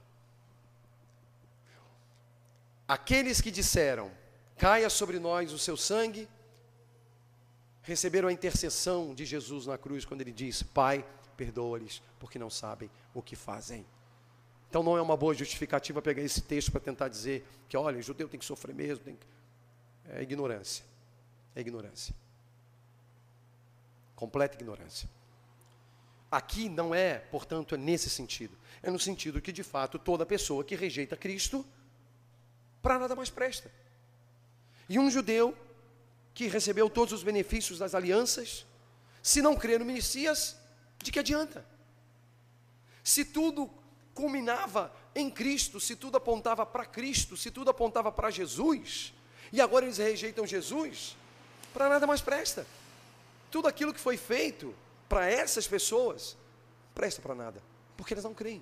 Aqueles que disseram: caia sobre nós o seu sangue, receberam a intercessão de Jesus na cruz, quando ele disse: Pai, perdoa-lhes, porque não sabem o que fazem. Então não é uma boa justificativa pegar esse texto para tentar dizer que, olha, o judeu tem que sofrer mesmo. Tem que... É ignorância. É ignorância. Completa ignorância. Aqui não é, portanto, é nesse sentido. É no sentido que, de fato, toda pessoa que rejeita Cristo, para nada mais presta. E um judeu que recebeu todos os benefícios das alianças, Se não crer no Messias, de que adianta? Se tudo culminava em Cristo, se tudo apontava para Cristo, se tudo apontava para Jesus, e agora eles rejeitam Jesus, para nada mais presta. Tudo aquilo que foi feito para essas pessoas, presta para nada, porque elas não creem.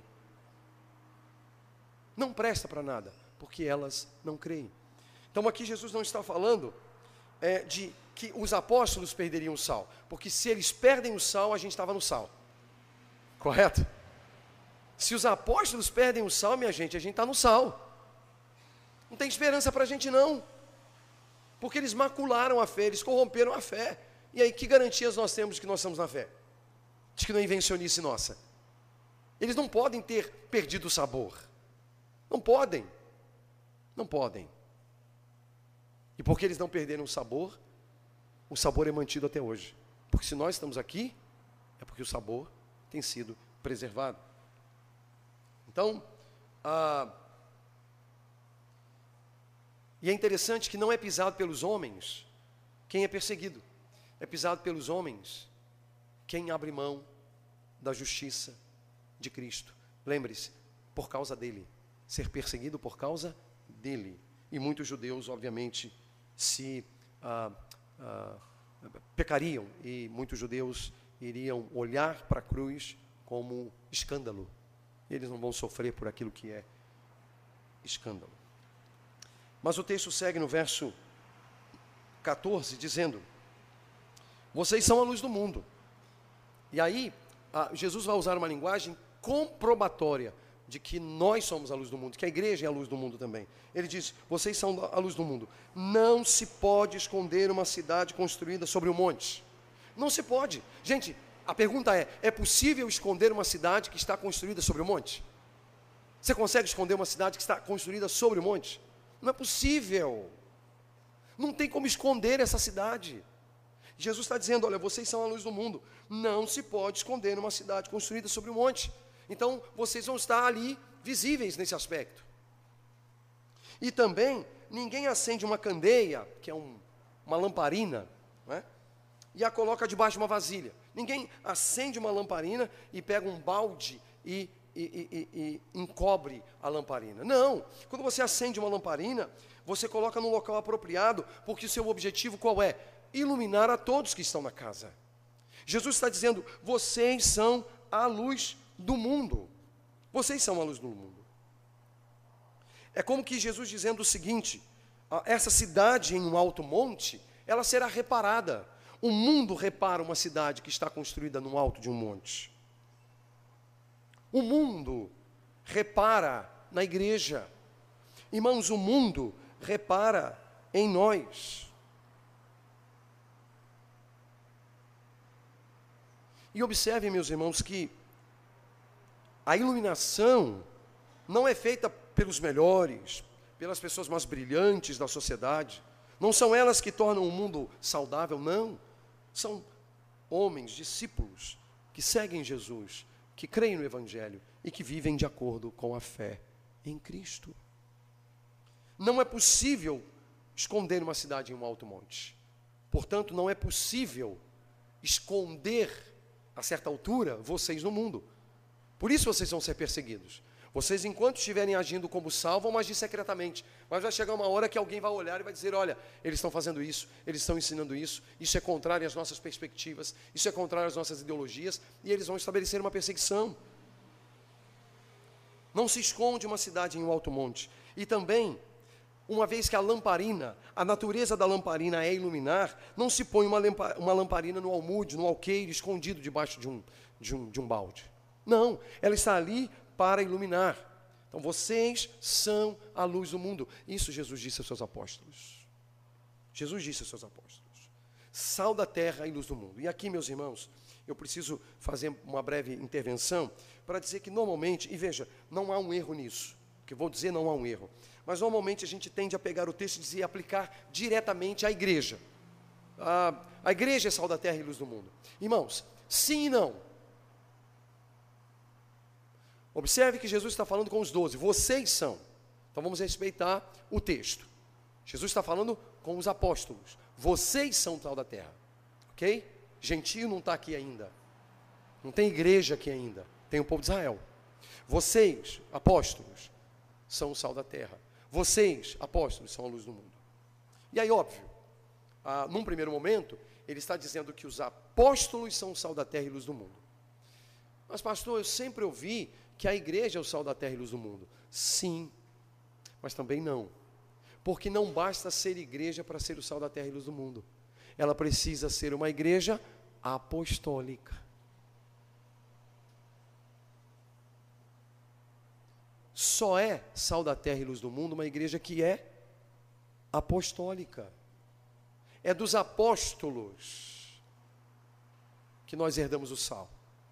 Não presta para nada, porque elas não creem. Então aqui Jesus não está falando é, de que os apóstolos perderiam o sal, porque se eles perdem o sal, a gente estava no sal. Correto? Se os apóstolos perdem o sal, minha gente, a gente está no sal. Não tem esperança para a gente não, porque eles macularam a fé, eles corromperam a fé. E aí, que garantias nós temos de que nós estamos na fé? De que não é invencionice nossa? Eles não podem ter perdido o sabor. Não podem. Não podem. E porque eles não perderam o sabor, o sabor é mantido até hoje. Porque se nós estamos aqui, é porque o sabor tem sido preservado. Então, ah, e é interessante que não é pisado pelos homens quem é perseguido. É pisado pelos homens quem abre mão da justiça de Cristo. Lembre-se, por causa dele. Ser perseguido por causa dele. E muitos judeus, obviamente, se ah, ah, pecariam. E muitos judeus iriam olhar para a cruz como escândalo. Eles não vão sofrer por aquilo que é escândalo. Mas o texto segue no verso catorze, dizendo: vocês são a luz do mundo. E aí, Jesus vai usar uma linguagem comprobatória de que nós somos a luz do mundo, que a igreja é a luz do mundo também. Ele diz: vocês são a luz do mundo. Não se pode esconder uma cidade construída sobre um monte. Não se pode. Gente, a pergunta é, é possível esconder uma cidade que está construída sobre um monte? Você consegue esconder uma cidade que está construída sobre um monte? Não é possível. Não tem como esconder essa cidade. Jesus está dizendo: olha, vocês são a luz do mundo. Não se pode esconder uma cidade construída sobre um monte. Então, vocês vão estar ali visíveis nesse aspecto. E também, ninguém acende uma candeia, que é um, uma lamparina, né, e a coloca debaixo de uma vasilha. Ninguém acende uma lamparina e pega um balde e, e, e, e, e encobre a lamparina. Não, quando você acende uma lamparina, você coloca no local apropriado, porque o seu objetivo qual é? Iluminar a todos que estão na casa. Jesus está dizendo: vocês são a luz do mundo. Vocês são a luz do mundo. É como que Jesus dizendo o seguinte: essa cidade em um alto monte, ela será reparada. O mundo repara uma cidade que está construída no alto de um monte. O mundo repara na igreja. Irmãos, o mundo repara em nós. E observem, meus irmãos, que a iluminação não é feita pelos melhores, pelas pessoas mais brilhantes da sociedade. Não são elas que tornam o mundo saudável, não. São homens, discípulos, que seguem Jesus, que creem no Evangelho e que vivem de acordo com a fé em Cristo. Não é possível esconder uma cidade em um alto monte. Portanto, não é possível esconder, a certa altura, vocês no mundo. Por isso vocês vão ser perseguidos. Vocês, enquanto estiverem agindo como sal, vão agir secretamente. Mas vai chegar uma hora que alguém vai olhar e vai dizer: olha, eles estão fazendo isso, eles estão ensinando isso, isso é contrário às nossas perspectivas, isso é contrário às nossas ideologias, e eles vão estabelecer uma perseguição. Não se esconde uma cidade em um alto monte. E também, uma vez que a lamparina, a natureza da lamparina é iluminar, não se põe uma, lampa, uma lamparina no almude, no alqueire, escondido debaixo de um, de um, de um balde. Não, ela está ali para iluminar. Então, vocês são a luz do mundo. Isso Jesus disse aos seus apóstolos. Jesus disse aos seus apóstolos: sal da terra e luz do mundo. E aqui, meus irmãos, eu preciso fazer uma breve intervenção para dizer que normalmente, e veja, não há um erro nisso, que eu vou dizer não há um erro, mas normalmente a gente tende a pegar o texto e dizer, aplicar diretamente à igreja. A, a igreja é sal da terra e luz do mundo. Irmãos, sim e não. Observe que Jesus está falando com os doze, vocês são. Então vamos respeitar o texto. Jesus está falando com os apóstolos, vocês são sal da terra, ok? gentio não está aqui ainda. Não tem igreja aqui ainda. Tem o povo de Israel. Vocês, apóstolos, são o sal da terra. Vocês, apóstolos, são a luz do mundo. E aí, óbvio, ah, num primeiro momento, ele está dizendo que os apóstolos são o sal da terra e luz do mundo. Mas, pastor, eu sempre ouvi que a igreja é o sal da terra e luz do mundo. Sim, mas também não. Porque não basta ser igreja para ser o sal da terra e luz do mundo. Ela precisa ser uma igreja apostólica. Só é sal da terra e luz do mundo uma igreja que é apostólica. É dos apóstolos que nós herdamos o sal.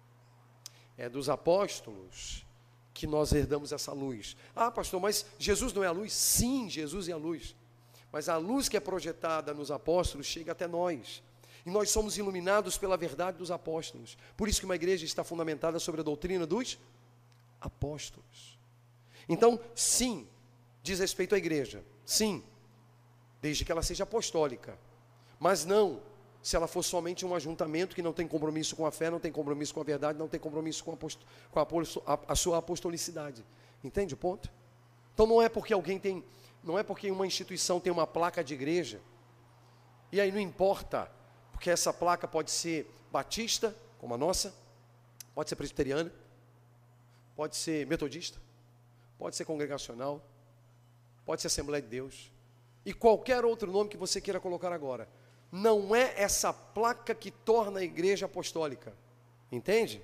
É dos apóstolos que nós herdamos essa luz. Ah, pastor, mas Jesus não é a luz? Sim, Jesus é a luz. Mas a luz que é projetada nos apóstolos chega até nós. E nós somos iluminados pela verdade dos apóstolos. Por isso que uma igreja está fundamentada sobre a doutrina dos apóstolos. Então, sim, diz respeito à igreja. Sim, desde que ela seja apostólica. Mas não se ela for somente um ajuntamento que não tem compromisso com a fé, não tem compromisso com a verdade, não tem compromisso com a, apost com a, apost a, a sua apostolicidade. Entende o ponto? Então não é porque alguém tem, não é porque uma instituição tem uma placa de igreja, e aí não importa, porque essa placa pode ser batista, como a nossa, pode ser presbiteriana, pode ser metodista, pode ser congregacional, pode ser Assembleia de Deus, e qualquer outro nome que você queira colocar agora. Não é essa placa que torna a igreja apostólica. Entende?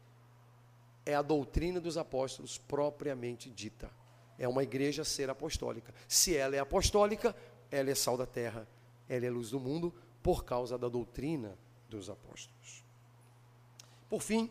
É a doutrina dos apóstolos propriamente dita. É uma igreja ser apostólica. Se ela é apostólica, ela é sal da terra, ela é luz do mundo, por causa da doutrina dos apóstolos. Por fim,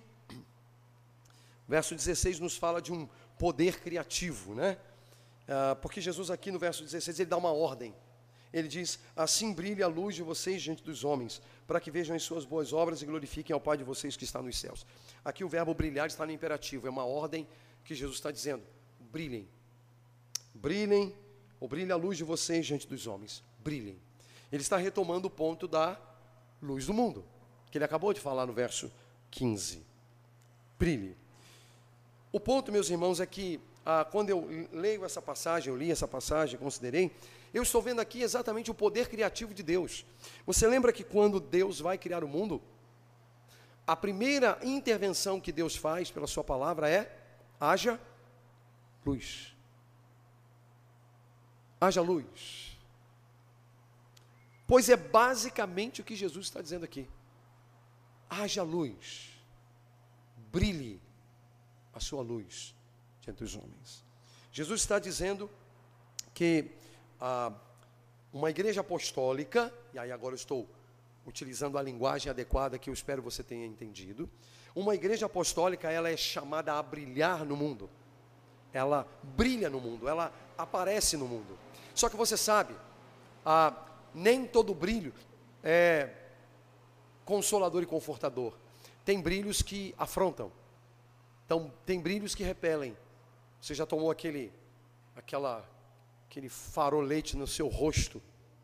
verso dezesseis nos fala de um poder criativo, né? Ah, porque Jesus aqui no verso dezesseis, ele dá uma ordem. Ele diz, assim brilhe a luz de vocês diante dos homens, para que vejam as suas boas obras e glorifiquem ao Pai de vocês que está nos céus. Aqui o verbo brilhar está no imperativo, é uma ordem que Jesus está dizendo, brilhem, brilhem, ou brilhe a luz de vocês diante dos homens, brilhem. Ele está retomando o ponto da luz do mundo, que ele acabou de falar no verso quinze, brilhe. O ponto, meus irmãos, é que ah, quando eu leio essa passagem, eu li essa passagem, considerei, eu estou vendo aqui exatamente o poder criativo de Deus. Você lembra que quando Deus vai criar o mundo, a primeira intervenção que Deus faz pela sua palavra é, haja luz. Haja luz. Pois é basicamente o que Jesus está dizendo aqui. Haja luz. Brilhe a sua luz diante dos homens. Jesus está dizendo que ah, uma igreja apostólica, e aí agora eu estou utilizando a linguagem adequada que eu espero você tenha entendido, uma igreja apostólica, ela é chamada a brilhar no mundo, ela brilha no mundo, ela aparece no mundo. Só que você sabe, ah, nem todo brilho é consolador e confortador. Tem brilhos que afrontam, então tem brilhos que repelem. Você já tomou aquele, aquela, aquele farolete no seu rosto,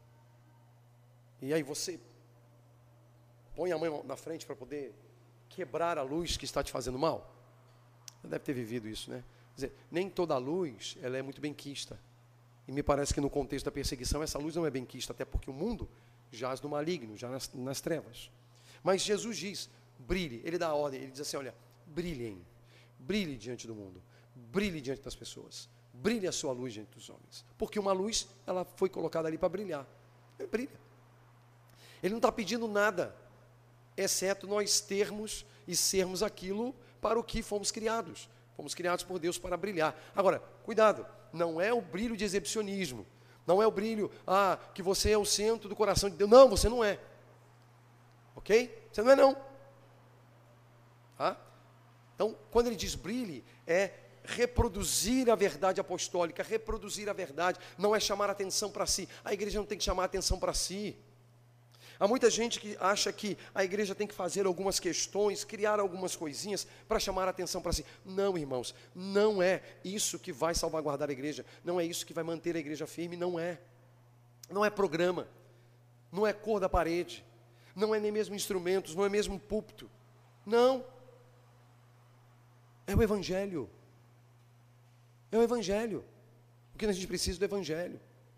e aí você põe a mão na frente para poder quebrar a luz que está te fazendo mal? Você deve ter vivido isso, né? Quer dizer, nem toda luz ela é muito benquista. E me parece que no contexto da perseguição, essa luz não é benquista, até porque o mundo jaz no maligno, já nas, nas trevas. Mas Jesus diz, brilhe, ele dá a ordem, ele diz assim, olha, brilhem, brilhe diante do mundo, brilhe diante das pessoas, brilhe a sua luz diante dos homens. Porque uma luz, ela foi colocada ali para brilhar. Ele brilha. Ele não está pedindo nada, exceto nós termos e sermos aquilo para o que fomos criados. Fomos criados por Deus para brilhar. Agora, cuidado, não é o brilho de exibicionismo, não é o brilho, ah, que você é o centro do coração de Deus. Não, você não é. Ok? Você não é não. Tá? Então, quando ele diz brilhe, é reproduzir a verdade apostólica, reproduzir a verdade, não é chamar a atenção para si. A igreja não tem que chamar a atenção para si. Há muita gente que acha que a igreja tem que fazer algumas questões, criar algumas coisinhas para chamar a atenção para si. Não, irmãos, não é isso que vai salvaguardar a igreja, não é isso que vai manter a igreja firme, não é. Não é programa, não é cor da parede, não é nem mesmo instrumentos, não é mesmo púlpito. Não. É o Evangelho. É o Evangelho. O que a gente precisa do Evangelho.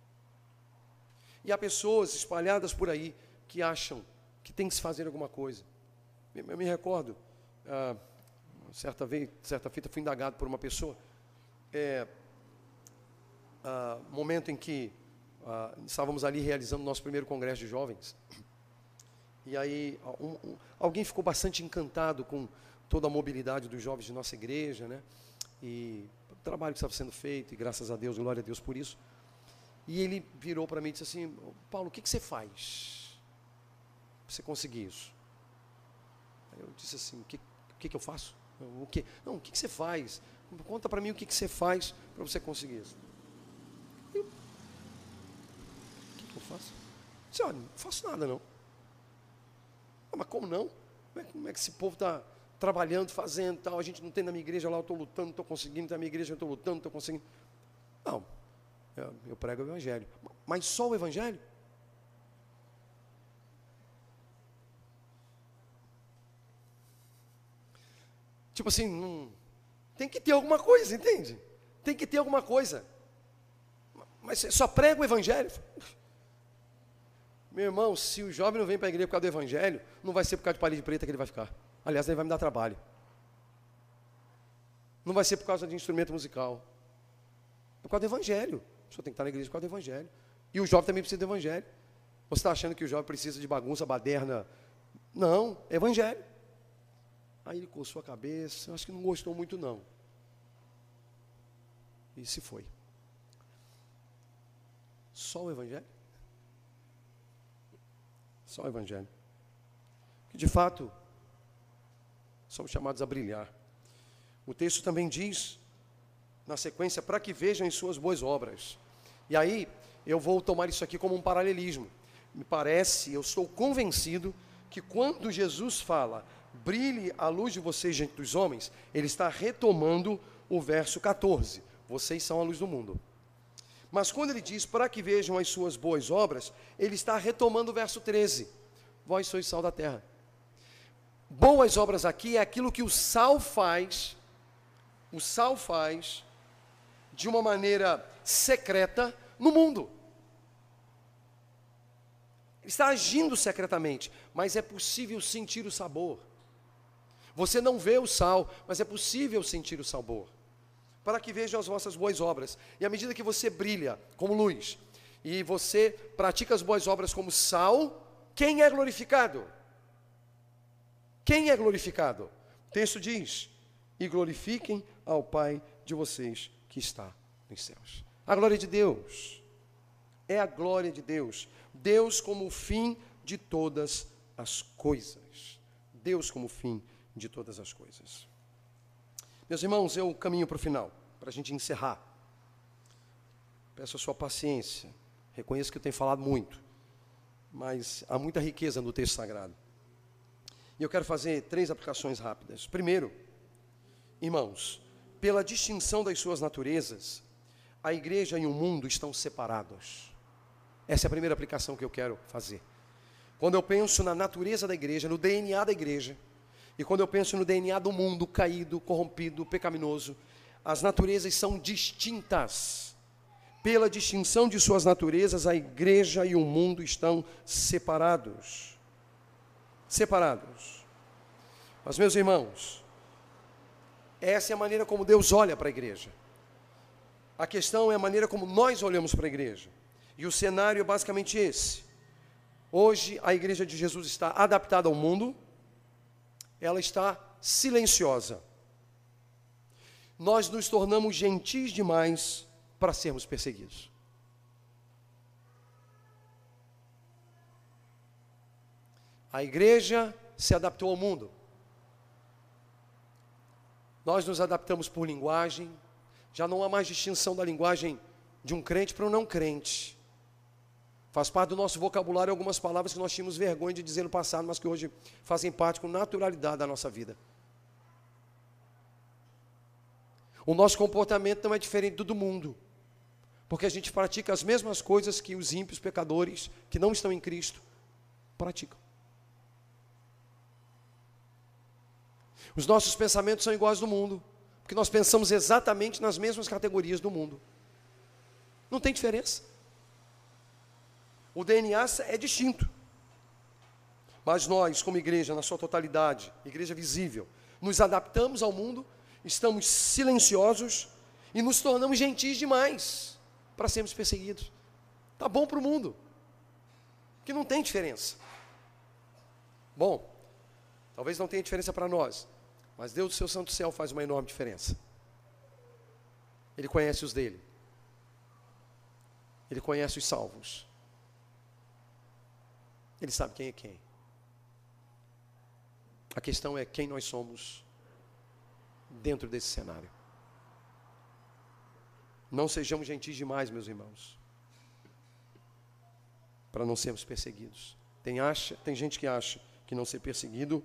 E há pessoas espalhadas por aí que acham que tem que se fazer alguma coisa. Eu me recordo, ah, certa vez, certa feita, fui indagado por uma pessoa, é, ah, momento em que ah, estávamos ali realizando o nosso primeiro congresso de jovens, e aí um, um, alguém ficou bastante encantado com toda a mobilidade dos jovens de nossa igreja, né? E o trabalho que estava sendo feito, e graças a Deus, glória a Deus por isso. E ele virou para mim e disse assim: Paulo, o que, que você faz para você conseguir isso? Aí eu disse assim: o que, o que, que eu faço? O que? Não, o que, que você faz? Conta para mim o que, que você faz para você conseguir isso. Eu, o que, que eu faço? Eu disse: olha, não faço nada não. Ah, mas como não? Como é, como é que esse povo está trabalhando, fazendo tal? A gente não tem na minha igreja lá, eu estou lutando, estou conseguindo, na minha igreja eu estou lutando, estou conseguindo. Não. Eu, eu prego o Evangelho. Mas só o Evangelho? Tipo assim, não, tem que ter alguma coisa, entende? Tem que ter alguma coisa. Mas você só prega o Evangelho? Meu irmão, se o jovem não vem para a igreja por causa do Evangelho, não vai ser por causa de parede preta que ele vai ficar. Aliás, ele vai me dar trabalho. Não vai ser por causa de instrumento musical. É por causa do Evangelho. A pessoa tem que estar na igreja por causa do Evangelho. E o jovem também precisa do Evangelho. Você está achando que o jovem precisa de bagunça, baderna? Não, é Evangelho. Aí ele coçou a cabeça, acho que não gostou muito não. E se foi. Só o Evangelho? Só o Evangelho. Que de fato, somos chamados a brilhar. O texto também diz, na sequência, para que vejam em suas boas obras. E aí, eu vou tomar isso aqui como um paralelismo. Me parece, eu estou convencido, que quando Jesus fala, brilhe a luz de vocês diante dos homens, ele está retomando o verso quatorze. Vocês são a luz do mundo. Mas quando ele diz, para que vejam as suas boas obras, ele está retomando o verso treze. Vós sois sal da terra. Boas obras aqui é aquilo que o sal faz, o sal faz de uma maneira secreta no mundo. Ele está agindo secretamente, mas é possível sentir o sabor. Você não vê o sal, mas é possível sentir o sabor. Para que vejam as vossas boas obras. E à medida que você brilha como luz, e você pratica as boas obras como sal, quem é glorificado? Quem é glorificado? O texto diz, e glorifiquem ao Pai de vocês que está nos céus. A glória de Deus é a glória de Deus. Deus como o fim de todas as coisas. Deus como o fim de todas as coisas. Meus irmãos, eu caminho para o final, para a gente encerrar. Peço a sua paciência. Reconheço que eu tenho falado muito, mas há muita riqueza no texto sagrado. E eu quero fazer três aplicações rápidas. Primeiro, irmãos, pela distinção das suas naturezas, a igreja e o mundo estão separados. Essa é a primeira aplicação que eu quero fazer. Quando eu penso na natureza da igreja, no D N A da igreja, e quando eu penso no D N A do mundo caído, corrompido, pecaminoso, as naturezas são distintas. Pela distinção de suas naturezas, a igreja e o mundo estão separados. Separados. Mas, meus irmãos, essa é a maneira como Deus olha para a igreja. A questão é a maneira como nós olhamos para a igreja. E o cenário é basicamente esse. Hoje, a igreja de Jesus está adaptada ao mundo, ela está silenciosa. Nós nos tornamos gentis demais para sermos perseguidos. A igreja se adaptou ao mundo. Nós nos adaptamos por linguagem. Já não há mais distinção da linguagem de um crente para um não crente. Faz parte do nosso vocabulário algumas palavras que nós tínhamos vergonha de dizer no passado, mas que hoje fazem parte com naturalidade da nossa vida. O nosso comportamento não é diferente do do mundo, porque a gente pratica as mesmas coisas que os ímpios pecadores, que não estão em Cristo, praticam. Os nossos pensamentos são iguais do mundo, porque nós pensamos exatamente nas mesmas categorias do mundo. Não tem diferença. O D N A é distinto. Mas nós, como igreja, na sua totalidade, igreja visível, nos adaptamos ao mundo, estamos silenciosos e nos tornamos gentis demais para sermos perseguidos. Tá bom para o mundo, que não tem diferença. Bom, talvez não tenha diferença para nós, mas Deus do seu santo céu faz uma enorme diferença. Ele conhece os dele. Ele conhece os salvos. Ele sabe quem é quem. A questão é quem nós somos dentro desse cenário. Não sejamos gentis demais, meus irmãos, para não sermos perseguidos. Tem, acha, tem gente que acha que não ser perseguido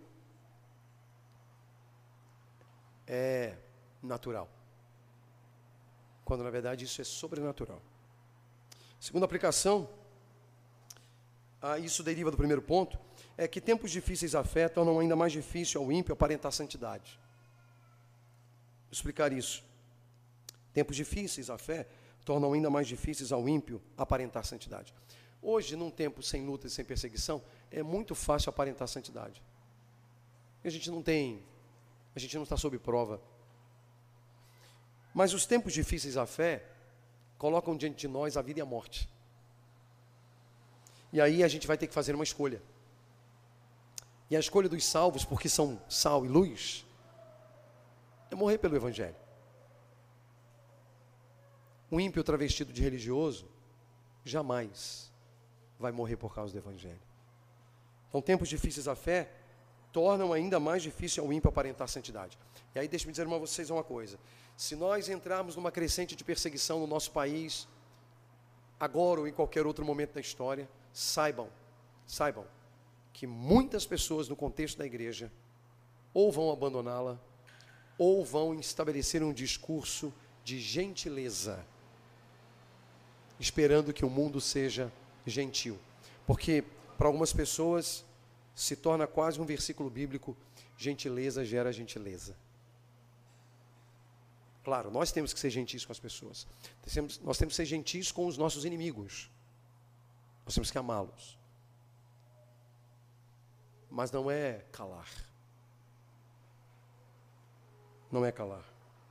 é natural, quando na verdade isso é sobrenatural. Segunda aplicação, ah, isso deriva do primeiro ponto, é que tempos difíceis à fé tornam ainda mais difícil ao ímpio aparentar santidade. Vou explicar isso. Tempos difíceis à fé tornam ainda mais difíceis ao ímpio aparentar santidade. Hoje, num tempo sem luta e sem perseguição, é muito fácil aparentar santidade. A gente não tem, a gente não está sob prova. Mas os tempos difíceis à fé colocam diante de nós a vida e a morte. E aí a gente vai ter que fazer uma escolha. E a escolha dos salvos, porque são sal e luz, é morrer pelo Evangelho. Um ímpio travestido de religioso jamais vai morrer por causa do Evangelho. Então, tempos difíceis à fé tornam ainda mais difícil ao ímpio aparentar santidade. E aí, deixe-me dizer a vocês uma coisa. Se nós entrarmos numa crescente de perseguição no nosso país, agora ou em qualquer outro momento da história, saibam, saibam, que muitas pessoas no contexto da igreja ou vão abandoná-la, ou vão estabelecer um discurso de gentileza, esperando que o mundo seja gentil. Porque para algumas pessoas se torna quase um versículo bíblico: gentileza gera gentileza. Claro, nós temos que ser gentis com as pessoas. Nós temos que ser gentis com os nossos inimigos. Nós temos que amá-los. Mas não é calar. Não é calar.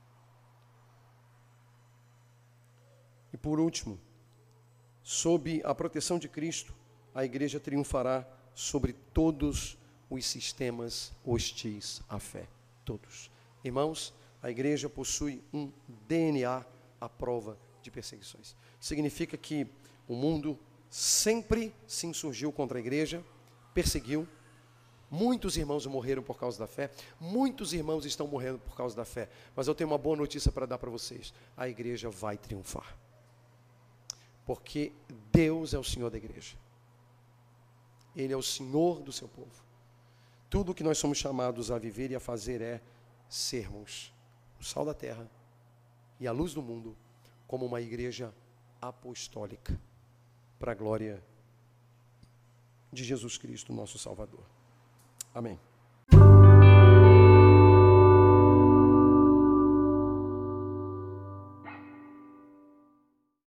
E por último, sob a proteção de Cristo, a igreja triunfará sobre todos os sistemas hostis à fé. Todos. Irmãos, a igreja possui um D N A à prova de perseguições. Significa que o mundo sempre se insurgiu contra a igreja, perseguiu. Muitos irmãos morreram por causa da fé, muitos irmãos estão morrendo por causa da fé, mas eu tenho uma boa notícia para dar para vocês: a igreja vai triunfar, porque Deus é o Senhor da igreja, Ele é o Senhor do seu povo. Tudo o que nós somos chamados a viver e a fazer é sermos o sal da terra e a luz do mundo, como uma igreja apostólica, para a glória de Jesus Cristo, nosso Salvador. Amém.